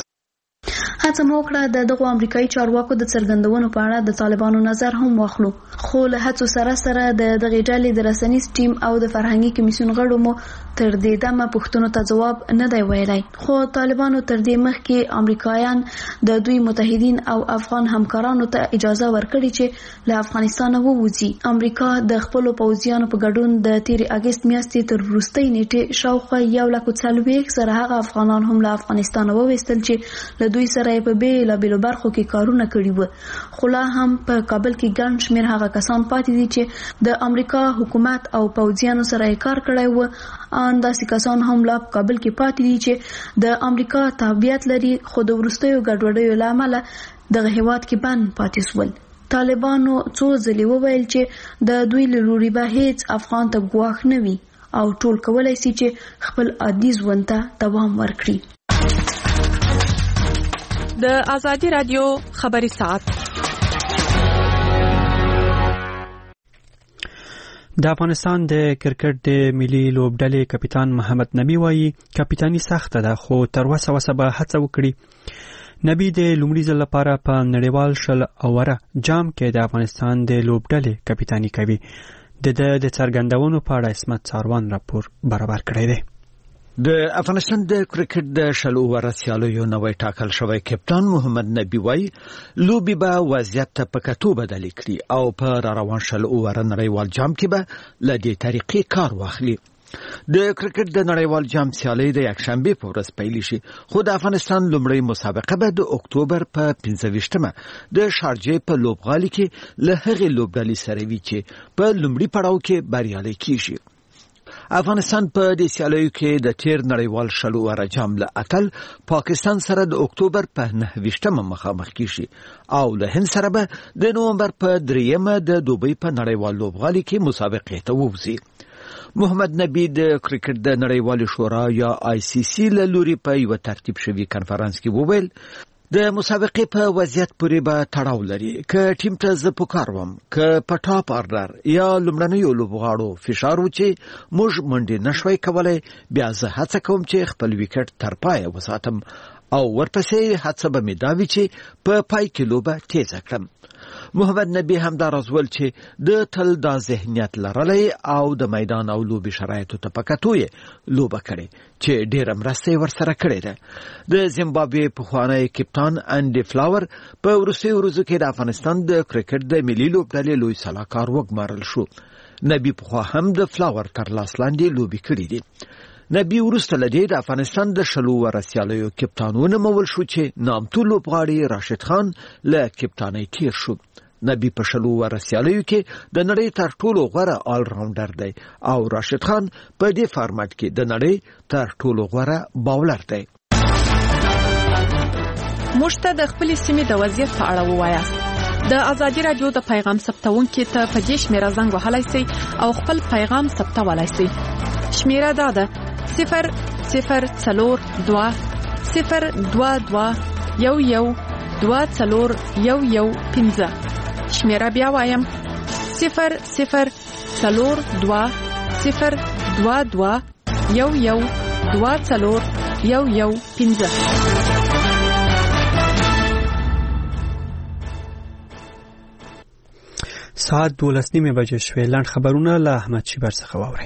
هڅه مو وکړه د دغو امریکایي چارواکو د څرګندونو په اړه د طالبانو نظر هم واخلو خو له هڅو سره د دغې ډلې د رسنیز ټیم او د فرهنګي کمیسیون غړو مو تر دې دمه پوښتنو ته ځواب نه دی ویلی خو طالبانو تر دې مخکې امریکایان د دوی متحدین او افغان همکارانو ته اجازه ورکړي چې له افغانستان ووځي امریکا د خپل پوځیانو په ګډون د 13 اگست میاشتې تر وروستۍ نیټې شاوخوا 1,40,000 هغه افغانان هم له افغانستان وویستل چې له دوی سره په بیلابیلو برخو کې کارونه کړي وو خو لا هم په کابل کې ګڼ شمېر هغه کسان پاتې دي چې د امریکا حکومت او پوځیانو سره کار کړی وو انداسې کسان هم لا په کابل کې پاتې دي چې د امریکا تابعیت لري خو د وروستیو ګډوډیو له امله دغه هیواد کې بند پاتې شول طالبانو څو ځلې وویل چې د دوی له لوري به هیڅ افغان ته ګواښ نه وي او ټول کولای شي چې خپل عادي ژوند ته دوام ورکړي د آزادی رادیو خبری ساعت د افغانستان د کرکټ د ملي لوبډلې کپټان محمد نبی وایي کپټانی سخته ده خو تر وسه به هڅه وکړي نبی د لومړي ځل لپاره په نړیوال شل اوره جام کې د افغانستان د لوبډلې کپټانی کوي د څرګندونو په اړه اسمت ساروان راپور برابر کړی دی د افغانستان د کرکټ د شل اوره سیالیو نوی ټاکل شوی کپټان محمد نبی وایي لوبي به وضعیت ته په کتو بدل کړي او په روان شل اوره نړیوال جام کې به له دې طریقې کار واخلي د کرکټ د نړیوال جام سیالي د یکشنبه په ورځ پیل شي خو د افغانستان لومړی مسابقه به د اکتوبر په 15مه د شارجې په لوبغالي کې له هغې لوبډلې سره وي چې په لومړي پړاو کې بریالي کیږي افغانستان په دې سیالیو کې د تیر نړیوال شل اوره جام له اتل پاکستان سره د اکتوبر په 9مه مخامخ کیږي او له هند سره به د نومبر په 3مه د دوبۍ په نړیوال لوبغالي کې مسابقې ته ووځي محمد نبی د کرکټ د نړیوال شورا یا ICC له لوري په یو ترتیب شوی کانفرنس کې وویل د مسابقې په وضعیت پورې به تړاو لري که ټیم ته زه پکاروم که په ټاپ آرډر یا لومړنیو لوبغاړو فشار وچی موږ منډې نشوي کولای بیا زه هڅه کوم چې خپل وکټ تر پایه وساتم او ورپسې هڅه به مې دا وي چې په پای کې لوبه تیزه کړم محمد نبی هم دا رازول چې د تل دا ذهنیت لرلی او د میدان او لوبي شرایطو ته پکاتوي لوبه کړي چې ډیره مرسته ورسره کړې ده د زیمبابوې پخوانی کپټان انډي فلاور په وروستیو ورځو کې د افغانستان د کرکټ د ملي لوبډلې لوی سلاکار وګمارل شو نبی پخوا هم د فلاور تر لاس لاندې لوبي کړې دي نبی وروسته لدی د افغانستان د شلو ورسیالیو کپټانونه مول شو چې نامتو لوبغاړي راشد خان له کپټانۍ تیر شو نبی په شلو ورسیالیو کې د نړۍ تر ټولو غوره آل راونډر دی او راشد خان په دې فارمټ کې د نړۍ تر ټولو غوره باولر دی موږ ته د خپل سیمې د وضعیت په اړه ووایاست. د ازادي رادیو د پیغام ثبتونکو ته په دې شمیره زنګ وهلای شئ او خپل پیغام ثبتولای شئ. شمیره دا ده 00422112215. شمیره بیا وایم 00422112215. ساعت 12:30 بجې شوې. لاند خبرونه له احمد شیبر څخه واورئ.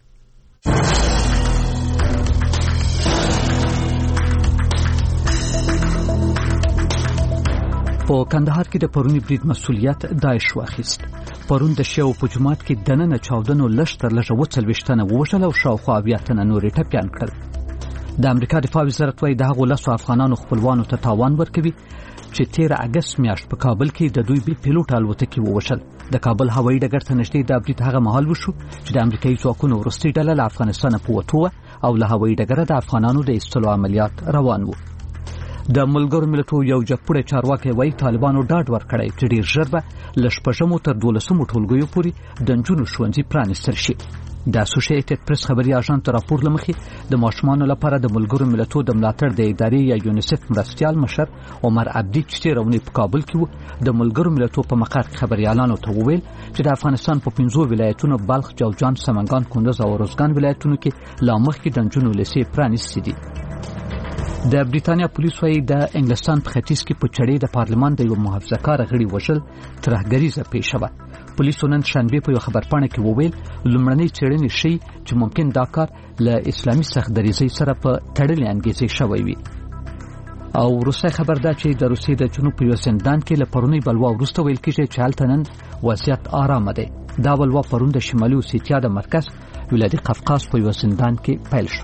په کندهار کې د پرونی برید مسؤلیت داعش واخیست. پرون د شیو په جماعت کې دننه چاودنو لشتر لږه وڅلويشتنه ووشل او شاوخوا اویاتنه نورې ټپيان کړل. د امریکا دفاع وزارت وايي د هغو 10 افغانانو خپلوانو ته تاوان ورکوي چې 13 اگست میاشت په کابل کې د دوی بي پیلوټ الوتکې ووشل. د کابل هوایي ډګر ته نږدې د برید هغه مهال وشو چې د امریکایي ځواکونو وروستۍ ډله له افغانستان په وتو او له هوایي ډګره د افغانانو د ایستلو عملیات روان وو. د ملګرو ملتونو یو جګپوړی چارواکي وايي طالبانو ډاډ ورکړی چې ډیر ژر به له شپږمو تر 12مو ټولګیو پورې د نجونو ښوونځي پرانیستل شي. د اسوسییټډ پریس خبري اژانس راپور لمخې د ماشومانو لپاره د ملګرو ملتونو د ملاتړ د ادارې یا یونیسف مرستيال مشر عمر عبدی چې رونی په کابل کې وو د ملګرو ملتونو په مقر خبريالانو ته وویل چې د افغانستان په 15 ولایتونو بلخ، جوزجان، سمنګان، کندوز او روزګان ولایتونو کې لا مخکې د نجونو لیسې پرانیستې دي. د بریټانیا پولیس وايي د انګلستان په ختیځ کې په چړې د پارلمان د یو محافظه‌کار غړي وژل ترهګریزه پیښه وه. پولیسو نن شنبه په یو خبرپاڼه کې وویل لومړنۍ څېړنې ښیي چې ممکن دا کار له اسلامي سختدریزۍ سره په تړلې انګیزې شوی وي. او روسي خبر دا چې د روسي د جنوب په یو زندان کې له پرونی بلوا وروسته ویل کېږي چې هلته نن وضعیت آرامه دی. دا بلوا پرون د شمالي اوسیتیا د مرکز ولایت قفقاز په یو زندان کې پیل شو.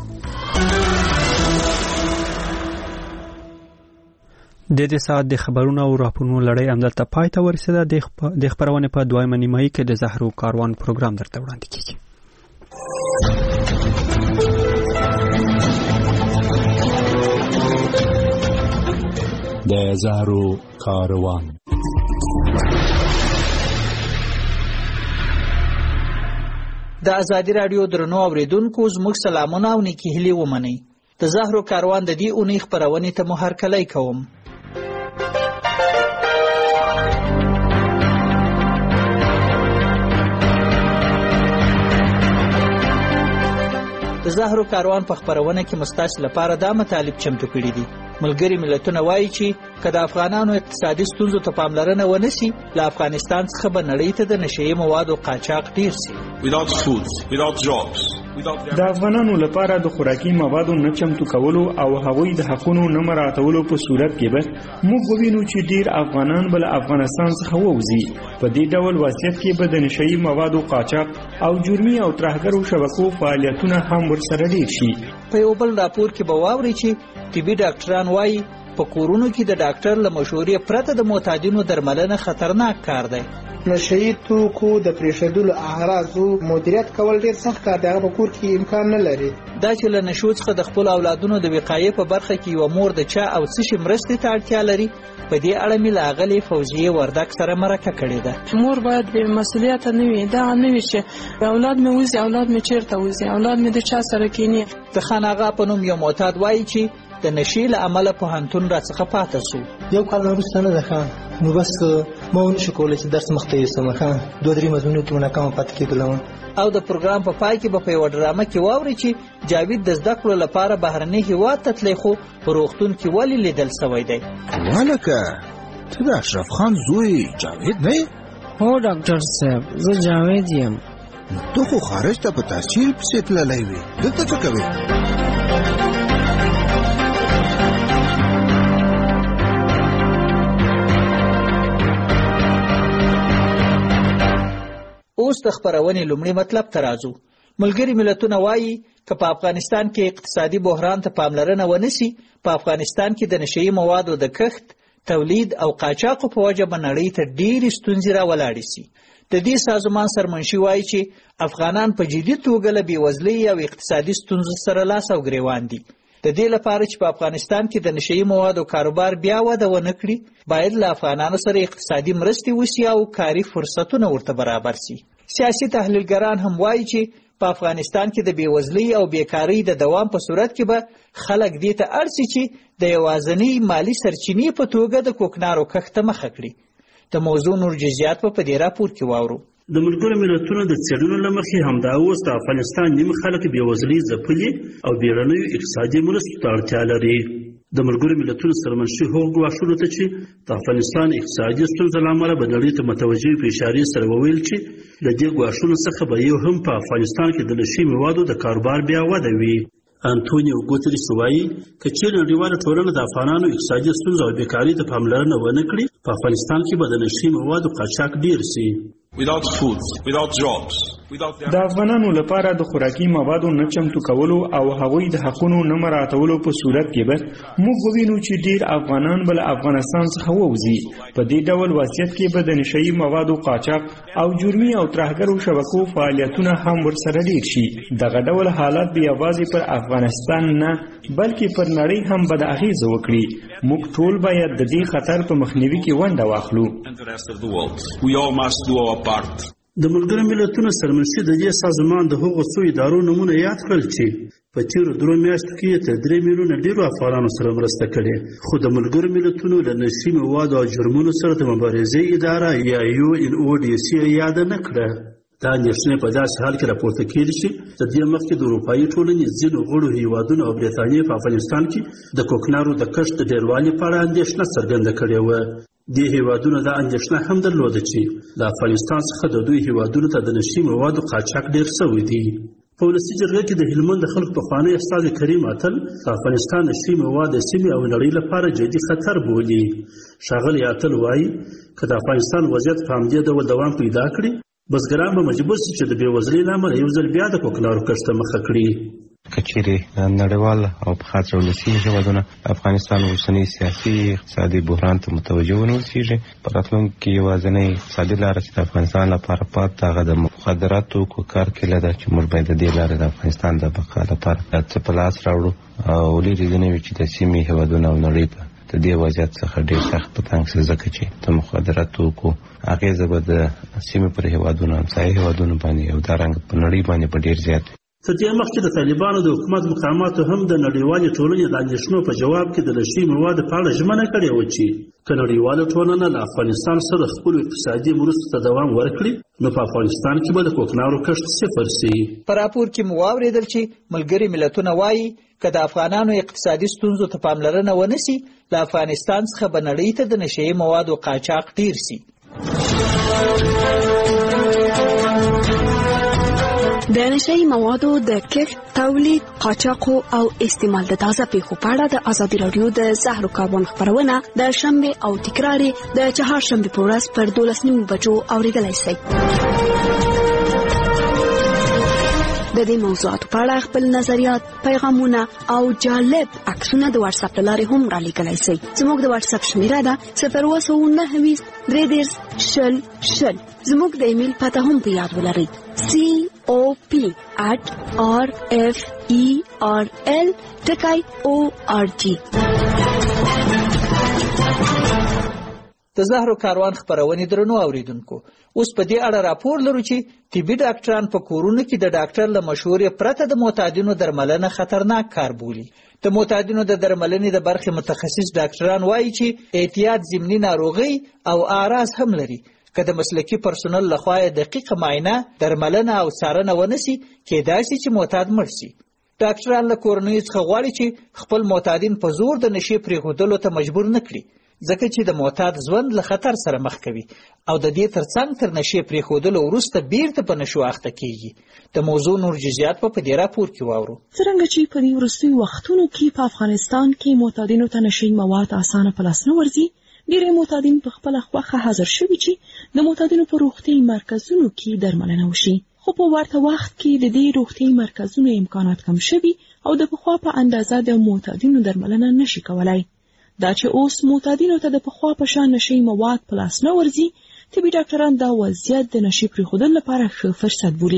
د دې ساعت د خبرونو او راپورونو لړۍ همدلته پای ته ورسېده. د خبرونه په دویمه نیمایي کې د زهرو کاروان پروګرام درته وړاندې کیږي. د زهرو کاروان د ازادي رادیو درنو اوریدونکو زموږ سلامونه او نیکی هیلې ومنئ. د زهرو کاروان د دې اونۍ خبرونه ته مو هرکلی کوم. د زهرو کاروان په خبرونه کې مستاس لپاره دا مطالب چمتو کړي دي. ملګری ملتونه وایي چې کله افغانانو اقتصادي ستونزو ته پاملرنه ونشي له افغانستان څخه به نړۍ ته د نشئی موادو قاچاق ډیر شي. د افغانانو لپاره د خوراکي موادو نه چمتو کولو او هغوی د حقونو نه مراعاتولو په صورت کې به موږ ووینو چې ډیر افغانان بل افغانستان څخه ووځي. په دې ډول وضعیت کې به د نشئی موادو قاچاق او جرمي او ترهګرو شبکو فعالیتونه هم ورسره ډیر شي. په یو بل راپور کې به واوري چې طبي ډاکټران وایي په کورونو کې د ډاکټر له مشورې پرته د معتادینو درملنه خطرناک کار دی. نشئی توکو د پریښودلو اعراضو مدیریت کول ډیر سخت کار دی. هغه په کور کې امکان نه لري. دا چې له نشو څخه د خپل اولادونو د وقایې په برخه کې یو مور د چا او څه شي مرستې ته اړتیا لري. په دې اړه مې له اغلې فوزیه وردک سره مرکه کړې ده. مور باید بې مسؤلیت نه وي. دا نه وي چې اولاد مې وځي، اولاد مې چیرته وځي، اولاد مې د چا سره کینی. د خان آغا په نوم یو معتاد وایي چې د نشي له عمله پوهنتون راڅخه پاتې شو. یو کال وروسته نه ده ښه نو بس ما ونشو کولی چې درس مخته یوسم ښه 2-3 مضمونو کې ناکامه پاتې کېدلم. او د پروګرام په پای کې به په یوه ډرامه کې واوري چې جاوید د زده کړو لپاره بهرني هېواد ته تللی خو په روغتون کې ولې لیدل سوی دی. والکه ته د اشرف خان زوی جاوید نه یې؟ هو ډاکټر صاحب زه جاوید یم. ته خو خارج ته په تحصیل پسې تللی وې، دلته څه کوې؟ اوس د خبرونې لومړی مطلب ته راځو. ملګري ملتونه وایي که په افغانستان کې اقتصادي بحران ته پاملرنه ونشي په افغانستان کې د نشئی موادو د کښت، تولید او قاچاقو په وجه به نړۍ ته ډېرې ستونزې راولاړې شي. د دې سازمان سرمنشي وایي چې افغانان په جدي توګه له بېوزلۍ او اقتصادي ستونزو سره لاس او ګریوان دي. د دې لپاره چې په افغانستان کې د نشهیي موادو کاروبار بیا وده ونه کړي، باید له افغانانو سره اقتصادي مرستې وشي او کاري فرصتونه ورته برابر شي. سیاسي تحلیلګران هم وایي چې په افغانستان کې د بېوزلۍ او بیکارۍ د دوام په صورت کې به خلک دې ته اړ شي چې د یوازینۍ مالي سرچینې په توګه د کوکنارو کښت ته مخه کړي. د موضوع نور جزئیات په دې راپور کې واورو. د ملګرو ملتونو د څېړنو له مخې همدا اوس د افغانستان نیم خلک بېوزلۍ ځپلي او بیړنیو اقتصادي مرستو ته اړتیا لري. د ملګرو ملتونو سره منشي هغو ګواښونو ته چې د افغانستان اقتصادي ستونزو له امله به نړۍ ته متوجه په اشارې سره وویل چې له دې ګواښونو څخه به یو هم په افغانستان کې د نشهیي موادو د کاروبار بیا وده وي. انټونیو ګوتریس وایي که چیرې نړیواله ټولنه د افغانانو اقتصادي ستونزو او بیکارۍ ته پاملرنه ونه کړي، په افغانستان کې به د نشهیي موادو قاچاق ډیر شي. د افغانانو لپاره د خوراکي موادو نه چمتو کولو او هغوی د حقونو نه مراعاتولو په صورت کې به موږ ووینو چې ډیر افغانان به له افغانستان څخه ووځي. په دې ډول وضعیت کې به د نشهیي موادو قاچاق او جرمي او ترهګرو شبکو فعالیتونه هم ورسره ډیر شي. دغه ډول حالات به یوازې پر افغانستان نه بلکې پر نړۍ هم بد اغیزه وکړي. موږ ټول باید د دې خطر په مخنیوي کې ونډه واخلو. د ملګرو ملتونو سرمنشي د دې سازمان د هغو څو ادارو نومونه یاد کړل چې په تیرو 2 میاشتو کې تر 3 میلیونه ډیرو افغانانو سره مرسته کړې، خو د ملګرو ملتونو له نشهیي موادو او جرمونو سره د مبارزې اداره یا UNODC یاد نه کړه. دا اندېښنې په داسې حال کې راپورته کېږي چې د دې مخکې د اروپایي ټولنې ځینو غړو هیوادونو او برېټانیې په افغانستان کې د کوکنارو د کښت د ډېروالي په اړه اندېښنه څرګنده کړې وه. دې هیوادونو دا اندېښنه هم درلوده چې د افغانستان څخه د دوی هیوادونو ته د نشهیي موادو قاچاق ډېر شوی دی. په ولسي جرګه کې د هلمند د خلکو پخوانی استازي کریم اتل د افغانستان نشهیي مواد د سیمې او نړۍ لپاره جدي خطر بولي. ښاغلی اتل وایي که د افغانستان وضعیت په همدې ډول دوام پیدا کړي، بزګران به مجبور شي چې د بېوزلۍ له امله یو ځل بیا د کوکنارو کښت ته مخه کړي. که چیرې نړیوال او په خاص ولسي هېوادونه افغانستان اوسنی سیاسي اقتصادي بحران ته متوجه ونه اوسېږي، په راتلونکي کې یوازینۍ اقتصادي لاره چې د افغانستان لپاره پاتې هغه د مخدراتو کار کیله ده چې موږ باید د دې لارې د افغانستان د بقا لپاره څه په لاس راوړو او لرې دې نه وي چې د سیمې هېوادونه او نړۍ ته د دې وضعیت څخه ډېر سخت په تنګ شي، ځکه چې د مخدراتو اغېزه به د سیمې پر هېوادونو همسایه هېوادونو باندې او دارنګه په نړۍ باندې به ډېر زیات وي. تر دې مخکې د طالبانو د حکومت مقاماتو هم د نړیوالې ټولنې د اندېښنو په جواب کې د نشهیي موادو په اړه ژمنه کړې وه چې که نړیواله ټولنه له افغانستان سره خپلو اقتصادي مرستو ته دوام ورکړي، نو په افغانستان کې به د کوکنارو کښت صفر شي. په راپور کې مو واورېدل چې ملګري ملتونه وایي که د افغانانو اقتصادي ستونزو ته پاملرنه ونه شي، له افغانستان څخه به نړۍ ته د نشهیي موادو قاچاق ډیر شي. د نشهیي موادو د کښت، تولید، قاچاق او استعمال د تازه پیښو په اړه د ازادي راډیو د زهرو کاروان خپرونه د شنبه او تکرار د چهارشنبه په ورځ پر 12 بجو اوریدلای شئ. د دې موضوعاتو په اړه خپل نظریات، پیغامونه او جالب عکسونه د واتس اپ لارې هم را لیږلی شئ. زموږ د واتس اپ شمیره ده 029233000. زموږ د ایمیل پته هم په یاد ولرئ: cop@ferl.org. د زهرو کاروان خپرونې درنو اوریدونکو، اوس په دې اړه راپور لرو چې طبي ډاکټران په کورونو کې د ډاکټر له مشورې پرته د معتادینو درملنه خطرناک کار بولي. د معتادینو د درملنې د برخې متخصص ډاکټران وایي چې احتیاط ضمني ناروغي او اعراض هم لري. که د مسلکي پرسونل لخوا دقیقه معاینه، درملنه او څارنه ونه شي، کېدای شي چې معتاد مړ شي. ډاکټران له کورنیو څخه غواړي چې خپل معتادین په زور د نشې پرېښودلو ته مجبور نه کړي، ځکه چې د معتاد ژوند له خطر سره مخ کوي او د دې ترڅنګ تر نشې پرېښودلو وروسته بیرته په نشو اخته کیږي. د موضوع نور جزئیات په دې راپور کې واورو. څرنګه چې په دې وروستیو وختونو کې په افغانستان کې معتادینو ته نشهیي مواد اسانه په لاس نه ورځي، ډېری معتادین په خپله خوښه حاضر شوي چې د معتادینو په روغتیایي مرکزونو کې درملنه وشي، خو په ورته وخت کې د دې روغتیایي مرکزونو امکانات کم شوي او د پخوا په اندازه د معتادینو درملنه نشي کولای. دا چې اوس معتادینو ته د پخوا په شان نشهیي مواد په لاس نه ورځي، طبي ډاکټران دا وضعیت د نشې پرېښودلو لپاره ښه فرصت بولي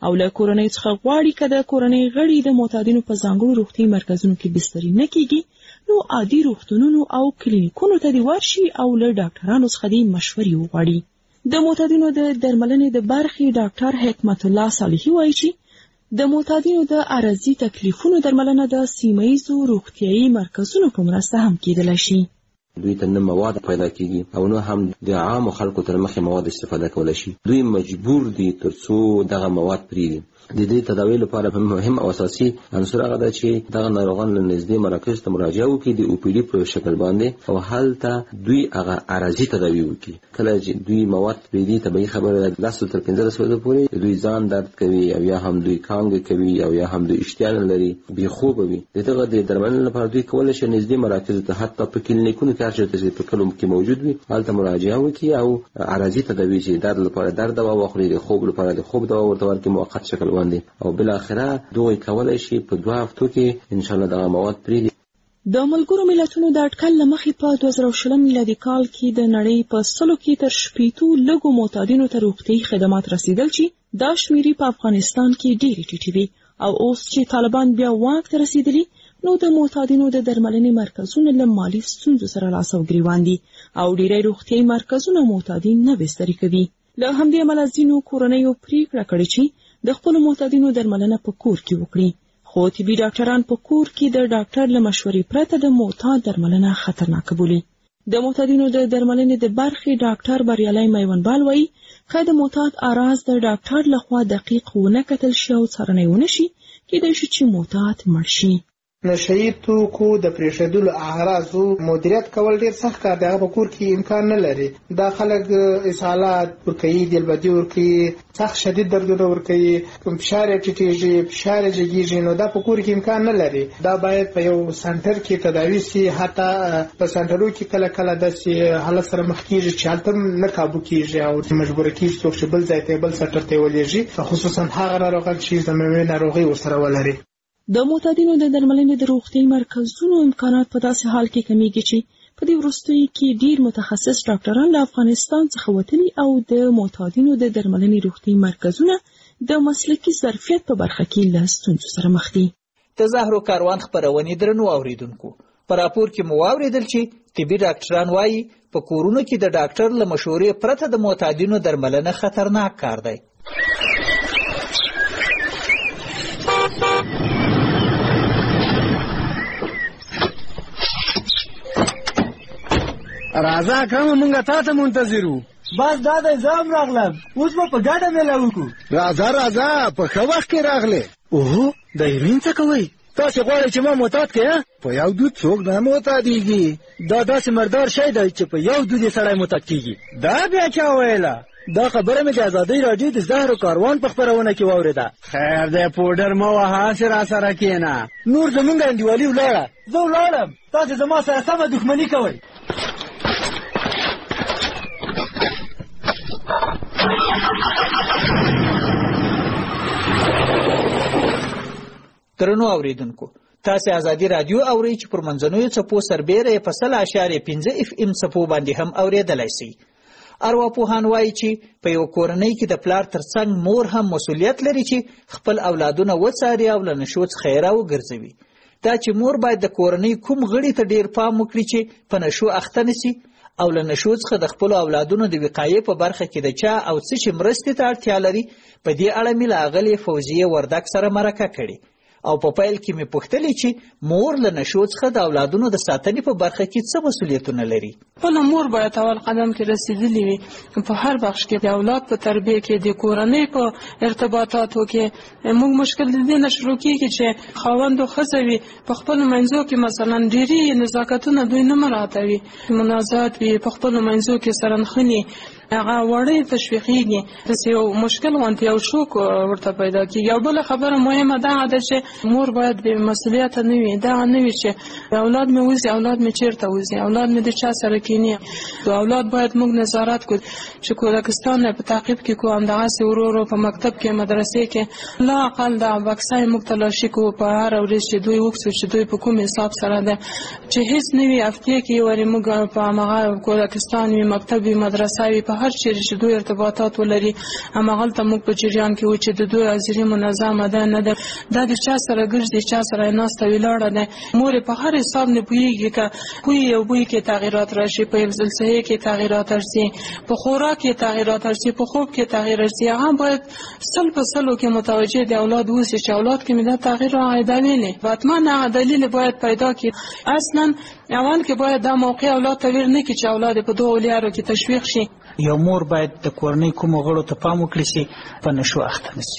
او له کورنۍ څخه غواړي که د کورنۍ غړي د معتادینو په ځانګړو روغتیایي مرکزونو کې بستري نه کیږي نو عادي روغتونونو او کلینیکونو ته دې ورشي او له ډاکټرانو څخه دې مشورې وغواړي. د معتادینو د درملنې د برخې ډاکټر حکمت الله صالحي وایي چې د معتادینو د عارضي تکلیفونو درملنه د سیمه ییزو روغتیایي مرکزونو په مرسته هم کېدلی شي. دوی ته نه مواد پیدا کیږي او نه هم د عام خلکو تر مخې مواد استفاده کولای شي. دوی مجبور دي ترڅو دغه مواد پریږدي. د دې تداوی لپاره مهم او اساسي عنصر هغه ده چې دغه ناروغان له نږدې مراکز ته مراجعه وکړي د او پی ډي په شکل باندې او هلته دوی هغه عارضي تداوی وکړي. کله چې دوی مواد پریږدي طبیعي خبره ده 10 تر 15 ورځې پورې دوی ځان درد کوي او یا هم دوی کانګ کوي او یا هم دوی اشتها لري بې خوب وي. دغه د درملنې لپاره دوی کولای شي نږدې مراکز ته حتی په کلینیکونو کې چې په کلم کې موجود وي هلته مراجعه وکړي او عارضي تداوی چې درد لپاره درد دوا واخلي د خوب لپاره د خوب دوا ورته ورکړي موقت شکل باندې او بل اخره دوی کولای شي په 2 هفتو کې ان شاء الله دغه مواد پریږدي. د ملګرو ملتونو د اټکل له مخې په 2020 میلادي کال کې د نړۍ په 100 کې تر 80 لږو معتادینو ته روغتیایي خدمات رسیدل چې دا شمیرې په افغانستان کې ډېرې ټیټې وي او اوس چې طالبان بیا واک ته رسیدلي نو د معتادینو د درملنې مرکزونه له مالي ستونزو سره لاس او ګریوان دي او ډېری روغتیایي مرکزونه معتادین نه بستري کوي. له همدې امله ځینو کورنیو پریکړه کړې چې د خپلو معتادینو درملنه په کور کې وکړي خو طبي ډاکټران په کور کې د ډاکټر له مشورې پرته د معتاد درملنه خطرناکه بولي. د معتادینو د درملنې د برخې ډاکټر بریالي میوندبال وایي که د معتاد اراز د ډاکټر لخوا دقیق ونه کتل شي او څارنه ونه شي کېدای شي چې معتاد مړ شي. نشهیي توکو د پرېښودلو اعراضو مدیریت کول ډېر سخت کار دی. هغه په کور کې امکان نه لري. دا خلک اسهالات ورکوي، دلبدي ورکوي، سخت شدید دردونه ورکوي، فشار یې ټیټېږي، فشار یې جګېږي، نو دا په کور کې امکان نه لري. دا باید په یو سنټر کې تداوي سي. حتی په سنټرو کې کله کله داسې حالت سره مخ کېږي چې هلته نه کابو کېږي او مجبوره کېږي څوک چې بل ځای ته بل سنټر ته ولېږي، خصوصا هغه ناروغان چې زمومي ناروغي ورسره ولري. د معتادینو د درملنې د روغتیایي مرکزونو امکانات په داسې حال کې کمیږي چې په دې وروستیو کې ډېر متخصص ډاکټران له افغانستان څخه وتلي او د معتادینو د درملنې روغتیایي مرکزونه د مسلکي ظرفیت په برخه کې له ستونزو سره مخ دي. د زهرو کاروان خپرونې درنو اوریدونکو په راپور کې مو واوریدل چې طبي ډاکټران وایي په کورونو کې د ډاکټر له مشورې پرته د معتادینو درملنه خطرناک کار دی. راځه کوم مونږه تاسو منتظرو. بس دا د ځام راغلم اوس په ګډه مېله وکړو. راځه په ښه وخت کې راغله. اوه د یمین څه کوي؟ تاسو غواړئ چې ما معتاد کړئ؟ په یو دود څوک نه معتادیږي. دا داسې مردار شی دی چې په یو دود سړی معتاد کیږي. دا بیا چا ویله؟ دا خبره مې د ازادۍ راډیو د زهرو کاروان په خپرونه کې واورېده. خیر دی پوډر مه وهه، هسې راسره کښېنه. نور زمونږ انډیوالي ولاړه. زه ولاړم، تاسو زما سره سمه دښمني کوئ. درنو اوریدونکو تاسو ازادي رادیو اورئ چې پر منځنوي څپو سربېره په 100.5 FM څپو باندې هم اوریدلای شئ. ارواپوهان وایي چې په یو کورنۍ کې د پلار ترڅنګ مور هم مسؤلیت لري چې خپل اولادونه وڅاري او له نشو څخه یې راوګرځوي. دا چې مور باید د کورنۍ کوم غړي ته ډیر پام وکړي چې په نشو اخته نشي او له نشو څخه د خپل اولادونو د وقایې په برخه کې د چا او څه چې مرستې ته اړتیا لري په دې اړه مې له اغلې فوزیه وردک سره مرکه کړې او په پیل کې مې پوښتلې چې مور له نشو څخه د اولادونو د ساتنې په برخه کې څه مسؤلیتونه لري. خپله مور باید اول قدم کې رسېدلې وي په هر بخش کې د اولاد په تربیه کې د کورنۍ په ارتباطاتو کې. موږ مشکل د دې نه شروع کېږي چې خاوند او ښځه وي په خپلو منځو کې مثلا ډېرې نزاکتونه دوی نه مراعاتوي، منازعات وي په خپلو منځو کې سرنخني هغه وړې تشویقېږي، داسې یو مشکل غوندې یو شوک ورته پیدا کېږي. او بله خبره مهمه دغه ده چې مور باید بې مسؤلیته نه وي. دغه نه وي چې اولاد مې وځي اولاد مې چېرته وځي، اولاد مې د چا سره کښېني. اولاد باید موږ نظارت کړو چې کودکستان په تعقیب کې کوو، همدغسې ورو ورو په مکتب کې مدرسې کې لا اقل د بکسه یې موږ تلاشي کوو په هره ورځ چې دوی وکړو چې دوی په کوم حساب سره ده، چې هېڅ نه وي هفتې کې ورې موږ په همغه کودکستان وي مکتب وي مدرسه وي په هر چیرې چې دوی ارتباطات ولري هماغلته موږ په جریان کې و چې د دوی حاضري منظمه ده نه ده دا د چا سره ګرځي چا سره ناسته ولاړه ده مور په هر حساب نه پوهېږي که بوی یو بوی کې تغیرات راشي په زلزلې کې تغیرات راشي په خوراک کې تغیرات راشي په خوب کې تغیر راشي هغه باید سل په سلو کې متوجه د اولاد اوسي چې اولاد کې مې دا تغیر راغی دا ویني حتما هغه دلیل باید پیدا کړي اصلا اول کې باید دا موقع اولاد تغیر نه کړي چې اولاد په دوه لیارو کې تشویق شي یو مور باید د کورنۍ کوم غړو ته پام وکړي چې په نشو اخته نشي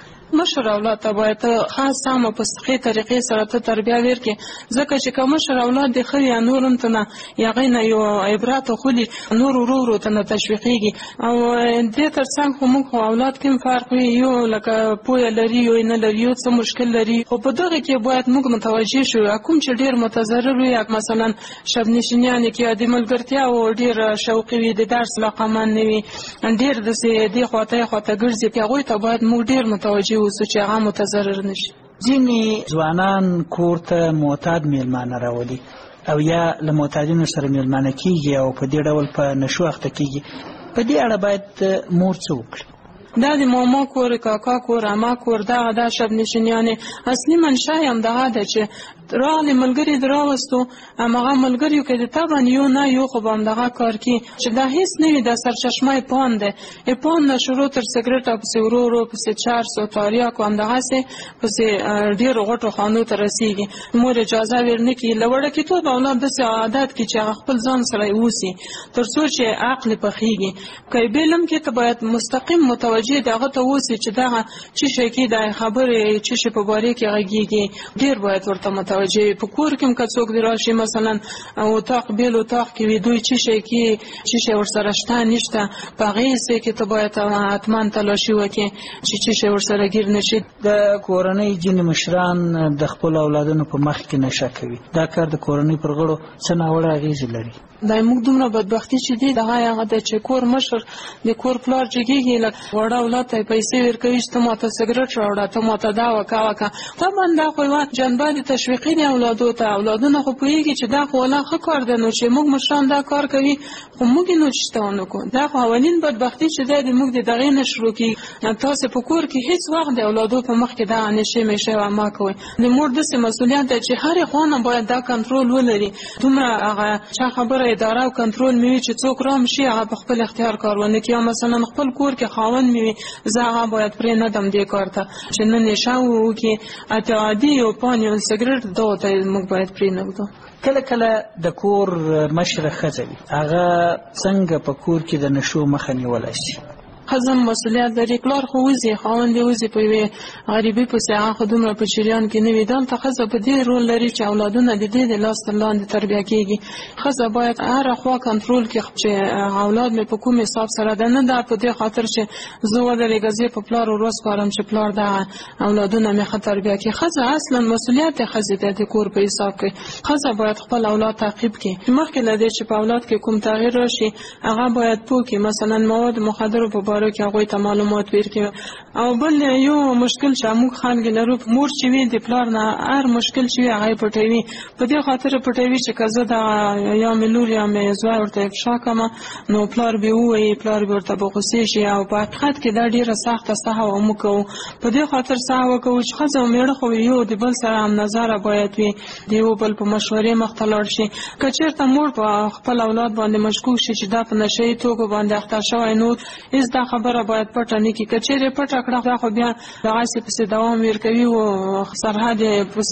مشر اولاد ته باید خاص سم په صحیح طریقې سره ته تربیه ورکړي ځکه چې کوم مشر اولاد د خو یا نورم ته نه یغینه یو عبرت خو نور ورو ته نه تشویقيږي او دې ترڅنګ موږ اولاد کوم فرق یو لکه پوهه لري یو نه لري یو څه مشکل لري خو په دغه کې باید موږ متوجه شو کوم چې ډیر متضرر وي مثلا شب نشینیان کې د ملګرتیا او ډیر شوقي وي د درس لقمان نه وي ډیر د دې خواته ګرځي چې هغه ته باید موږ ډیر متوجه اوسو چې هغه متضرر نشي ځینې ځوانان کور ته معتاد میلمانه راولي او یا له معتادینو سره میلمانه کیږي او په دې ډول په نشو اخته کیږي په دې اړه باید مور څه وکړي دا د ماما کور کاکا کور اما کور دا شب نشینیانه اصلي منشأ هم دغه ده چې راغلی ملګری دراوستو هغه ملګریو کې د تابان یو نه یو خو هم دغه کار کې چې دا هیڅ نه وي د سرچشمه پوند ده پوند شروع تر سیګریټ او سیورو پسې 400 تاریخ هم دغه سه پسې ډیر غټو خانو ته رسیږي مور اجازه ورنکې لوړه کې ته اولاد د عادت کې چې خپل ځان سره اوسي تر څو چې عقل پخېږي کای بیلم کې ته باید مستقیم متوجه دغه ته اوسي چې دغه چې شي کې د خبره چې شي په باره کې غږیږي ډیر باید ورته متوجه په کور کې که څوک دی راشي مثلا او طاق بیل او طاق کې دوی چې شي کې چې شي ورسره شته نشته په غیسه کې ته باید اتمان تلاشي وکړي چې شي ورسره گیر نشي د کورنۍ جن مشران د خپل اولادونو په مخ کې نشه کوي دا کار د کورنۍ پر غړو څه ناوړه اغیز لري دا موږ دومره بدبختی چې دی دغه هغه د چې کور مشر د کور پلار جګیږي لکه وړه اولاد ته پیسې ورکوي چې ته ماته سیګریټ راوړه ته ماته دا وکا ته باندې خو جنبه د تشویقي دی اولادونه خو پوهیږي چې دا خو لا ښه کار دی نو چې موږ مشران دا کار کوي خو موږ نو چشتونه کو دا خو اولین بدبختی چې دی موږ د دغه نشرو کې تاسو په کور کې هیڅ وخت د اولادو په مخ کې دا نشه مشه ما کوي د مور د مسؤلیت دی چې هر خونه باید دا کنټرول ولري دومره هغه چا خبره اداره او کنټرول میوي چې څوک رام شي هغه په خپل اختیار کارونه کوي مثلا خپل کور کې خاوند میوي زغه باید پرې نه دم دی کارته چې نه نشه وو کې اتعادي او پانی او سیګریټ دوته موږ باید پرې نه وځو کله د کور مشره خځوي هغه څنګه په کور کې د نشو مخه نیولای شي خزم مسؤلیت لري پلار خو وزي خاوند وزي په وی غریبي په ساعه خدومره په چریان کې نه ویدان ته خزه په دې رول لري چې اولادونه د دې د لاس لاندې تربیه کیږي خزه باید هر خوا کنټرول کې چې اولاد مې په کوم حساب سره ده نه دا په دې خاطر چې زه ولې غزي په پلار ورس کارم چې پلار دا اولادونه مې خطر بیا کې خزه اصلا مسؤلیت خزه د کور په حساب کې خزه باید خپل اولاد تعقیب کړي مخکې لدې چې په اولاد کې کوم تغییر راشي هغه باید پوکي مثلا مواد مخدر په کې هغه ته معلومات ورکړي او بل یو مشکل چې موږ خلک لرو مور چې وی د پلار نه هر مشکل چې هغه پټوي په دې خاطر پټوي چې کزه دا یا ملور یا مې زوی ورته افشا کما نو پلار به وی پلار به ورته بغوسه شي او په حقیقت کې دا ډیره سخته ساحه او مکو په دې خاطر ساحه کو چې خزه میړه خو یو د بل سره هم نظر باید وي دیو بل په مشورې مختلف شي کچېرته مور په خپل اولاد باندې مشکوک شي چې دا په نشي توګه باندې اخته شوی نو از دا خبره باید پټه نه کی کچېره پټه کړه خو بیا دغه څه په دوام ورکوي او سرحد په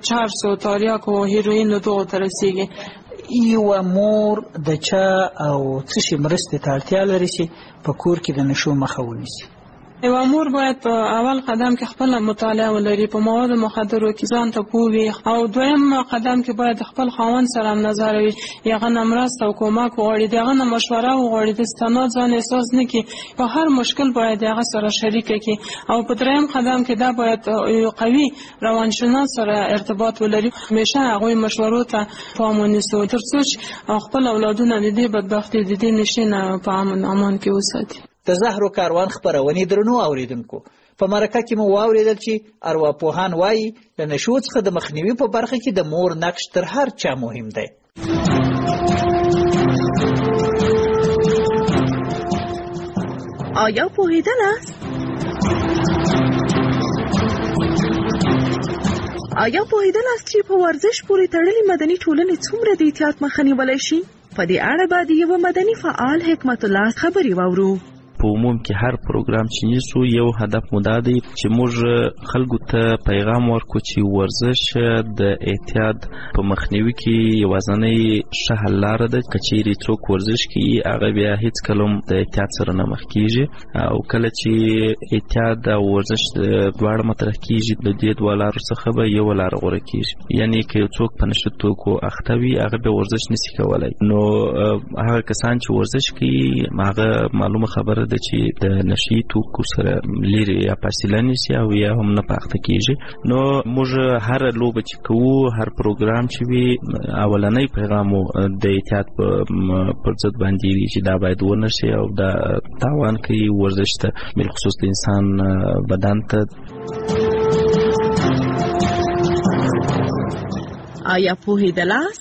400 تاریخ او هیروین دوه ترسيږي یو مور د چا او څه شي مرسته ته اړتیا لري چې په کور کې د نشو مخه ونیسي یو امور باید په اول قدم کې خپل مطالعه ولري په مواد مخدرو کې ځان ته پوهوي او دویم قدم کې باید خپل خاوند سره نظر وي یغه نمرست او کومک وغواړي دغه مشوره وغواړي د استناد ځان احساس نه کی په هر مشکل باید هغه سره شریک کی او په دریم قدم کې دا باید یو قوي روانشناس سره ارتباط ولري همیشه هغه مشورو ته پام ونیسي تر څو خپل اولادونه د دې بدبختي د دې نشینه په امان کې وساتي د زهرو کاروان خبرونې درنو اوریدونکو په مرکه کې مو واوریدل چې ارواپوهان وایي د نشو څخه د مخنیوي په برخه کې د مور نقش تر هر چا مهم دی آیا پوهیدلاست؟ آیا پوهیدلاست چې په ورزش پورې تړلې مدني ټولنې څومره د اعتیاد مخه نیولی شي؟ په دې اړه به د یوه مدني فعال حکمت الله خبرې واورو. په عموم کې هر پروګرام چې نیسو یو هدف مو دا دی چې موږ خلکو ته پیغام ورکړو چې ورزش د اعتیاد په مخنیوي کې یوازینۍ ښه حل لاره ده. که چیرې څوک ورزش کوي هغه بیا هیڅ کله هم د اعتیاد سره نه مخ کیږي، او کله چې اعتیاد او ورزش دواړه مطرح کیږي د دې دوه لارو څخه به یو لاره غوره کیږي. یعنی که یو څوک په نشه توکو اخته وي هغه به ورزش نشي کولی، نو هغه کسان چې ورزش کوي هغه معلومه خبره د چې د نشي توکو سره لري یا فاصله نیسي او یا هم نه پاخته کیږي. نو موږ هر لوبه چې کوو، هر پروګرام چې وي، اولنۍ پیغام د احتیاط پر ضد باندې وي چې دا باید ونشي او دا تاوان کوي ورزش ته، بالخصوص د انسان بدن ته. آیا پوهیدلاست؟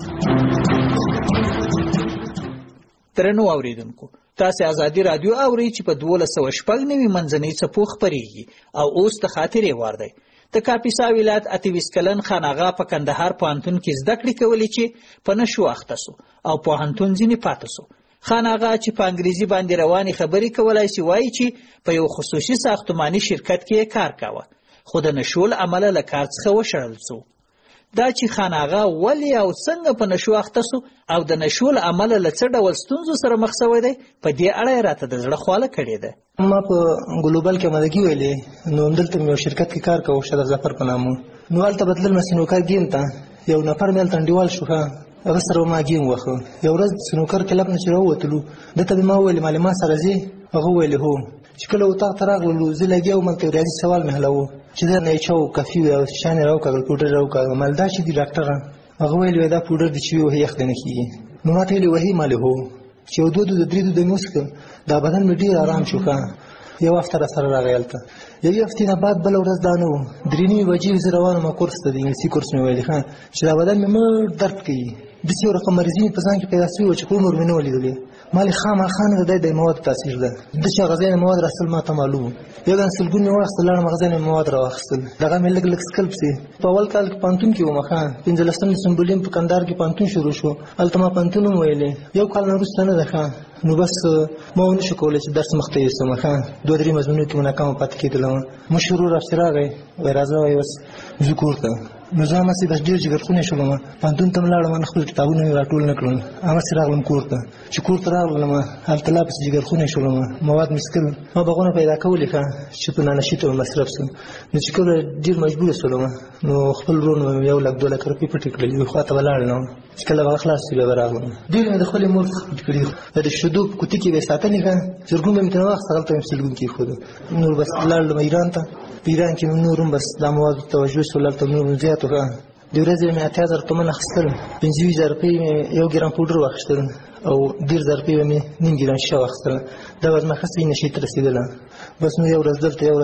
درنو اوریدونکو، تاسو ازادي رادیو اورئ چې په 1290 منځنۍ څپو خپرېږي او اوس د خاطرې وار دی. د کاپیسا ولایت 28 کلن خان آغا په کندهار پوهنتون کې زده کړې کولې چې په نشو اخته سو او پوهنتون ځینې پاتې سو. خان آغا چې په انګریزي باندې روانې خبرې کولای شي وایي چې په یو خصوصي ساختماني شرکت کې کار کاوه، خو د نشو له امله له کار څخه وشړل سو. دا چې خان آغا ولې او څنګه په نشو اخته سو او د نشو له امله له څه ډول ستونزو سره مخ شوی دی، په دې اړه یې راته د زړه خواله کړې ده. ما په ګلوبل کې مدګي ویلې، نو همدلته مې یو شرکت کې کار کوم، شریف ظفر په نامه. نو هلته بدلل مې سنوکر ګیم ته یو نفر مې هلته انډیوال شو، هغه سره ما ګیم وخه. یو ورځ سنوکر کلب نه چې راووتلو، دته به ما ویل مالې ما سره ځي؟ هغه ویل هو. چې کله اتاق ته راغلو زه لګیا وم، ته ریاضي سوال مې حلوه چې دا نه چاو کافي او شان راوکړل، پوډر راوکړل. مال دا چې دی ډاکټر هغه ویل دا پوډر د چوي وه یخ نه کیږي. نو ماته ویل وهي مال هو چې یو دوه درې د موسک دا بدن مې ډیر آرام شو. یو هفته را سره راغلته، یو هفته نه بعد بل ورځ دانو 3:30 بجې زه روانم کورس ته، د انګلیسي کورس مې ویل چې دا بدن مې درد کوي. د څو رقم مرزي په ځان کې پیدا شوی و چې کوم ور منو لیدلې مالي خامخانه د مواد تاثیر ده. د چې غزاین مواد رسل ما ته معلوم، یو د سلګون واخصل لړ مغزین مواد راوخصل. دغه مې لګ سکلپ سي په اول کال کې پانتون کې و مخه 15 سمبولیم په کندهار کې پانتون شروع شو. الته ما پانتون ویلې یو کال نه وروسته نه ده، نو بس ما ونشو کولای چې درس مخته یې سمخه 2-3 مضمونو کې ناکام پاتې کېدلم. مشهور راځي وای راځه وای بس ذکر ته نو زه ما سي د ډیر جګرخونه شولم. پانتون ته لاړم، خپل کتابونه راټول نکړل، هغه سره راغلم کور ته. چې کور ته راغلم هلته لا پس جګرخونه شولم، مواد مسکل ما بغونه پیدا کولې چې په نشي ته مصرف سم. نو چې کله ډیر مجبور شولم، نو خپل ورونو 1-2 لک روپۍ پټ کړل، خو ته ولاړم. چې کله هغه خلاص شي به راغلم، ډیر مې د خپل مور کړی د شودو کوټی کې به ساتنې زرګون مې تنه وخت هغه ته مسلګون کې خو نو بس لاړم ایران ته. ایران کې نورم بس د مواد توجه سولل ته نور زیات وکړ. د ورځې مې 8000 تومن خستل، 25000 روپۍ یو ګرام پودر واخیستل او 10000 روپۍ مې نیم ګرام شاو واخیستل. دا وزن خاصه نشي تر رسیدل. بس نو یو ورځ دلته یو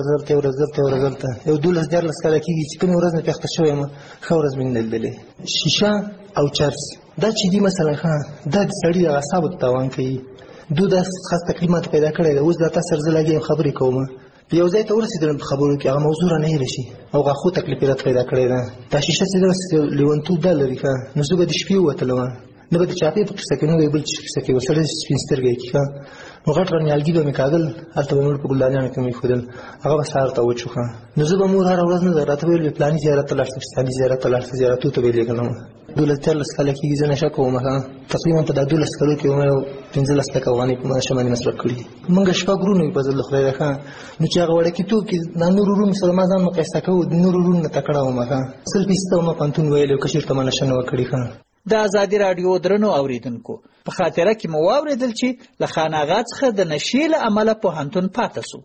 یو 12 کال کېږي چې کوم ورځ نه پخته شوم، خو ورځ مې نه لیدلې. شیشه او چرس دا چې دی مثلا دا د سړی د اعصابو تاوان کوي. دوی د خاص تکلیفات پیدا کړي. اوس دا تاسو سره لګي خبرې کوم، یو ځای ته ورسېدل په خبرو کې هغه موضوع نه لشي او غاخو تکلیفات پیدا کړي ده. دا شیشه چې لیونتو د لري نو زه به د شپې وتلم، نه به د چاپې په څه کې نو بل څه کې وسره سپینسترګي کې نو غټ رنیالګي به مې کاغل هلته به مور په ګلدانیانو کې مې خودل، هغه به سهار ته وچوخه. نو زه به مور هره ورځ نه راته ویل پلاني زیارت ته لاړ شم، زیارت ته لاړ شم، زیارتو ته به لګلم. 12 کال کېږي زه نشه کوم، تقریبا په 12 کالو کې مې 15 لک افغانۍ په ماشه باندې مصرف کړي. موږ شپږ ورونه په ځل خدای راخه نو چې هغه وړه کې تو کې د نور ورونو سره ما ځان مقایسه کوو، د نور ورونو نه تکړه ومه سل پیسته ما پانتون ویلو کشیر ته ما نشه نه وکړي. د ازادي رادیو درنو اوریدونکو، په خاطره کې مو واوریدل چې له خان آغا څخه د نشې له امله پوهنتون پاتې سو.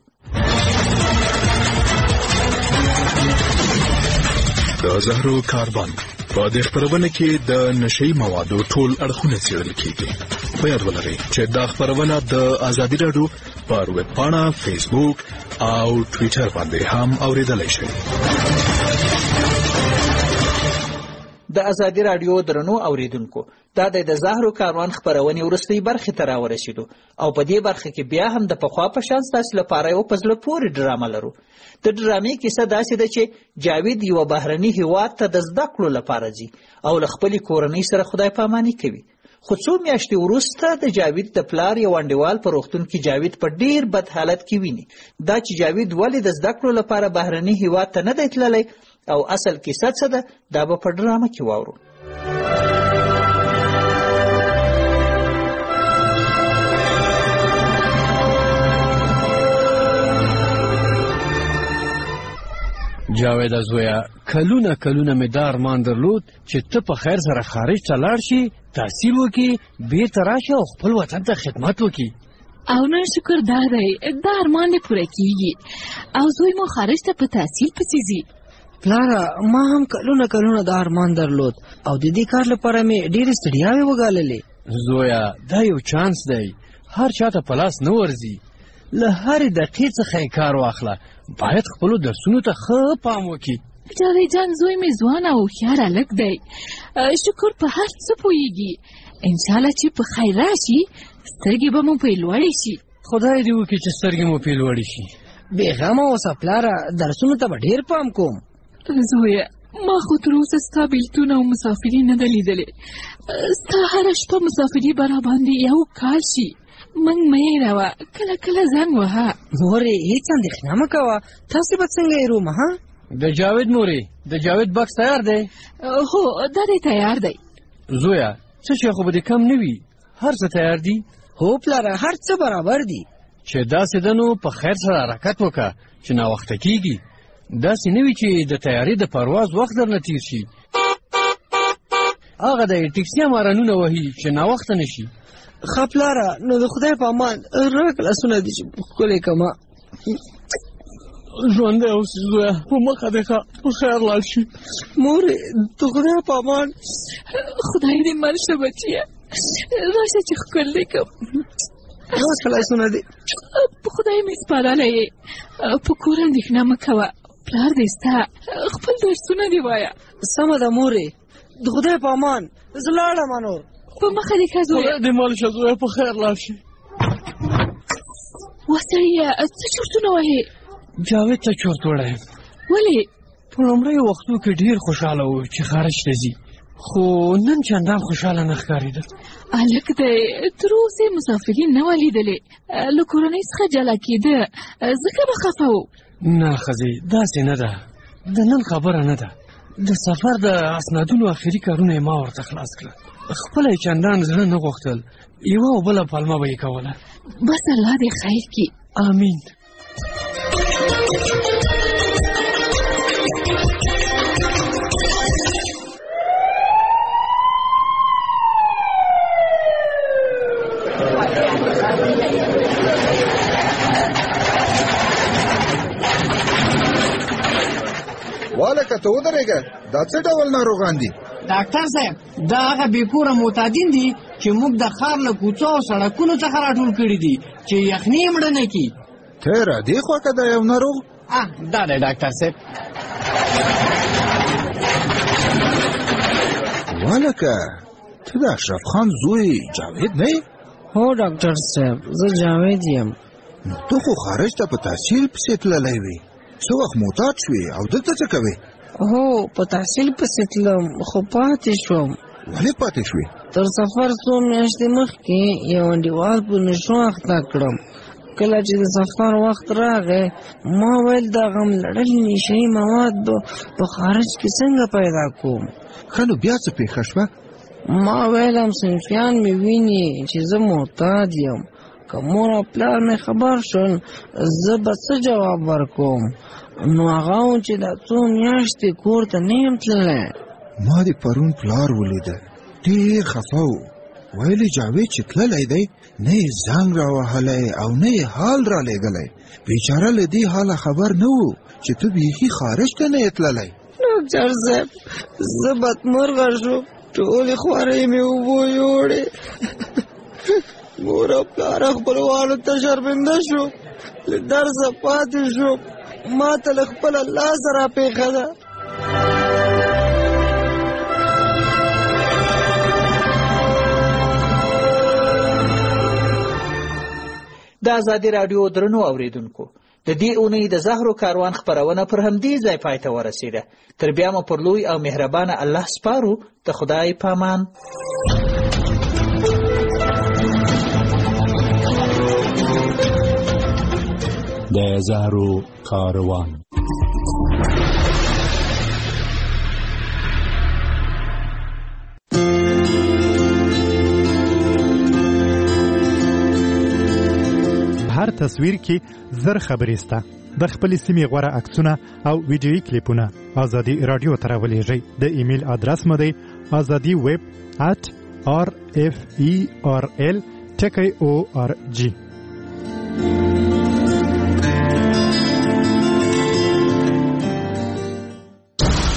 د زهرو کاربن په دې خبرونه کې د نشئی موادو ټول اړخونه څېړل کیږي. په یاد ولرئ چې دا خبرونه د ازادي رادیو پر ویب پاڼه، فیسبوک او ټوئیټر باندې هم اوریدلای شئ. د ازادي راډیو درنو اوریدونکو، دا د زهرو کاروان خپرونې وروستۍ برخې ته راورسېدو او په دې برخه کې بیا هم د پخوا په شان ستاسو لپاره یو په زړه پورې ډرامه لرو. د ډرامې کیسه داسې ده چې جاوید یوه بهرني هیواد ته د زده کړو لپاره ځي او له خپلې کورنۍ سره خدای پاماني کوي. خو څو میاشتې وروسته د جاوید د پلار یو انډیوال په روغتون کې جاوید په ډیر بد حالت کې ویني. دا چې جاوید ولې د زده کړو لپاره بهرني هیواد ته نه دی تللی او اصل کیسه څه ده، دا به په ډرامه کې واورو. جاوید زویا، کلونه مې دا ارمان درلود چې ته په خیر سره خارج ته لاړ شي، تحصیل وکړي، بیرته راشي او خپل وطن ته خدمت وکړي. او نه شکر دا دی، دا ارمان دې پوره کیږي او زوی مو خارج ته په تحصیل پسې ځي. پلاره، ما هم کلونه دا ارمان درلود او د دې کار لپاره مې ډېرې ستړیاوې وګاللې. زویا، دا یو چانس دی، هر چاته په لاس نه ورځي. له هرې دقیقې څخه یې کار واخله، باید خپلو درسونو ته ښه پام وکړي. جاوید جان، زوی مې ځوان او هوښیار هلک دی، شکر په هر څه پوهیږي. انشاءالله چې په خیر راشي، سترګې به مو پرې لوړې شي. خدای دې وکړي چې سترګې مو پرې لوړې شي. بېغمه اوسه پلاره، درسونو ته به ډېر پام کوم. زویه، ما خو تر اوسه ستا بېلتون او مسافري نه ده لیدلې. ستا هره شپه مسافري به راباندې یو کال شي. موږ مه هېروه، کله زنګ وهه. مورې، هېڅ اندېښنه مه کوه، تاسې به څنګه هېرومه؟ ها، د جاوید مورې، د جاوید بکس تیار دی؟ هو، دا دی تیار دی. زویا، څه شی خو به دې کم نه وي، هر څه تیار دي؟ هو پلاره، هر څه برابر دي. چې داسې ده نو په خیر سره حرکت وکړه چې ناوخته کېږي. داسې نه وي چې د تیاري د پرواز وخت درنه تیر شي. هغه د ټکسي مارانونه وهي چې ناوخته نه شي. ښه پلاره، نو د خدای په امان راک لاسونه دي چې ښکلې کړمه. ژوندی اوسې زویه، په مخه دې ښه، په خیر لاړ شي. مورې، د خدای په امان. خدای دې مل شه بچیه، راشه چې ښکل دې کړم. راکه لاسونه دې. په خدای مې سپارلی یې، په کور اندېښنه مه کوه، پلار دې ستا، خپل درسونه دې وایه. سمه ده مورې، د خدای په امان، زه لاړم نور. په مخه دې ښه زویه. خدای دې مل شه زویه، په خیر لاړ شي. وسړیه، څه چورتونه وهې؟ جاوید ته چورت وړی. ولې؟ په لومړیو وختو کې ډېر خوشحاله و چې خارج ته ځي، خو نن چندان خوشحاله نه ښکارېده. هلک دی، تر اوسه مسافري نه وه لیدلې، له کورنۍ څخه جلا کېده، ځکه به خفه و. نه ښځې، داسې نه ده، د نن خبره نه ده. د سفر د اسنادونو آخري کارونه یې ما ورته خلاص کړه. خپله یې چندان زړه نه غوښتل، یوه او بله پلمه به یې کوله. بس الله دې خیر کړي. آمین. والکه ته ودرېږه، دا څه ډول ناروغان دي؟ ډاکټر صاحب، دا هغه بېکوره معتادین دي چې موږ د ښار له کوڅو او سړکونو څخه راټول کړي دي چې یخني یې مړه نه کړي. ته را دې خوا که دا یو ناروغ؟ دا دی ډاکټر صاحب. والکه ته د اشرف خان زوی جاوید نه یې؟ هو ډاکټر صاحب، زه جاوید یم. نو ته خو خارج ته په تحصیل پسې تللی وې، څه وخت معتاد شوې او دلته څه کوې؟ هو، په تحصیل پسې تلم، خو پاتې شوم. ولې پاتې شوې؟ تر سفر څو میاشتې مخکې یو انډیوال په نشو اخته کړم. کله چې د سفر وخت راغی، ما ویل د غم لړلي نشهیي مواد په خارج کې څنګه پیدا کوم. ښه، نو بیا څه پېښه شوه؟ ما ویلم صنفیان مې ویني چې زه معتاد یم، که مور او پلار مې خبر شول زه به څه جواب ورکوم. نو هغه و چې دا څو میاشتې کور ته نه یم تللی. ما د پرون پلار ولیده، ډېر خفه و. ویلې جاوید چې تللی دی، نه یې زنګ راوهلی او نه یې حال را لېږلی. بیچاره له دې حاله خبر نه و چې ته بیخي خارج ته نه یې تللی. ډاکټر صاحب، زه بدمرغه شوم، ټولې خوارۍ مې اوبو یوړې. مور او پلار خپلوانو ته شرمنده شو، له درسه پاتې شو، ما ته له خپله لاسه راپېښه ده. د ازادي راډیو درنو اوریدونکو، د دې اونۍ د زهرو کاروان خپرونه پر همدې ځای پای ته ورسېده. تر بیا مو پر لوی او مهربانه الله سپارو. د خدای پامان. د زهرو کاروان. هر تصویر کې زر خبرې سته. د خپل سیمې غوړه عکسونه او ویډیویي کلیپونه ازادي رادیو ته راولېږئ. د ایمیل ادرس مو دی azadiweb@rferl.org.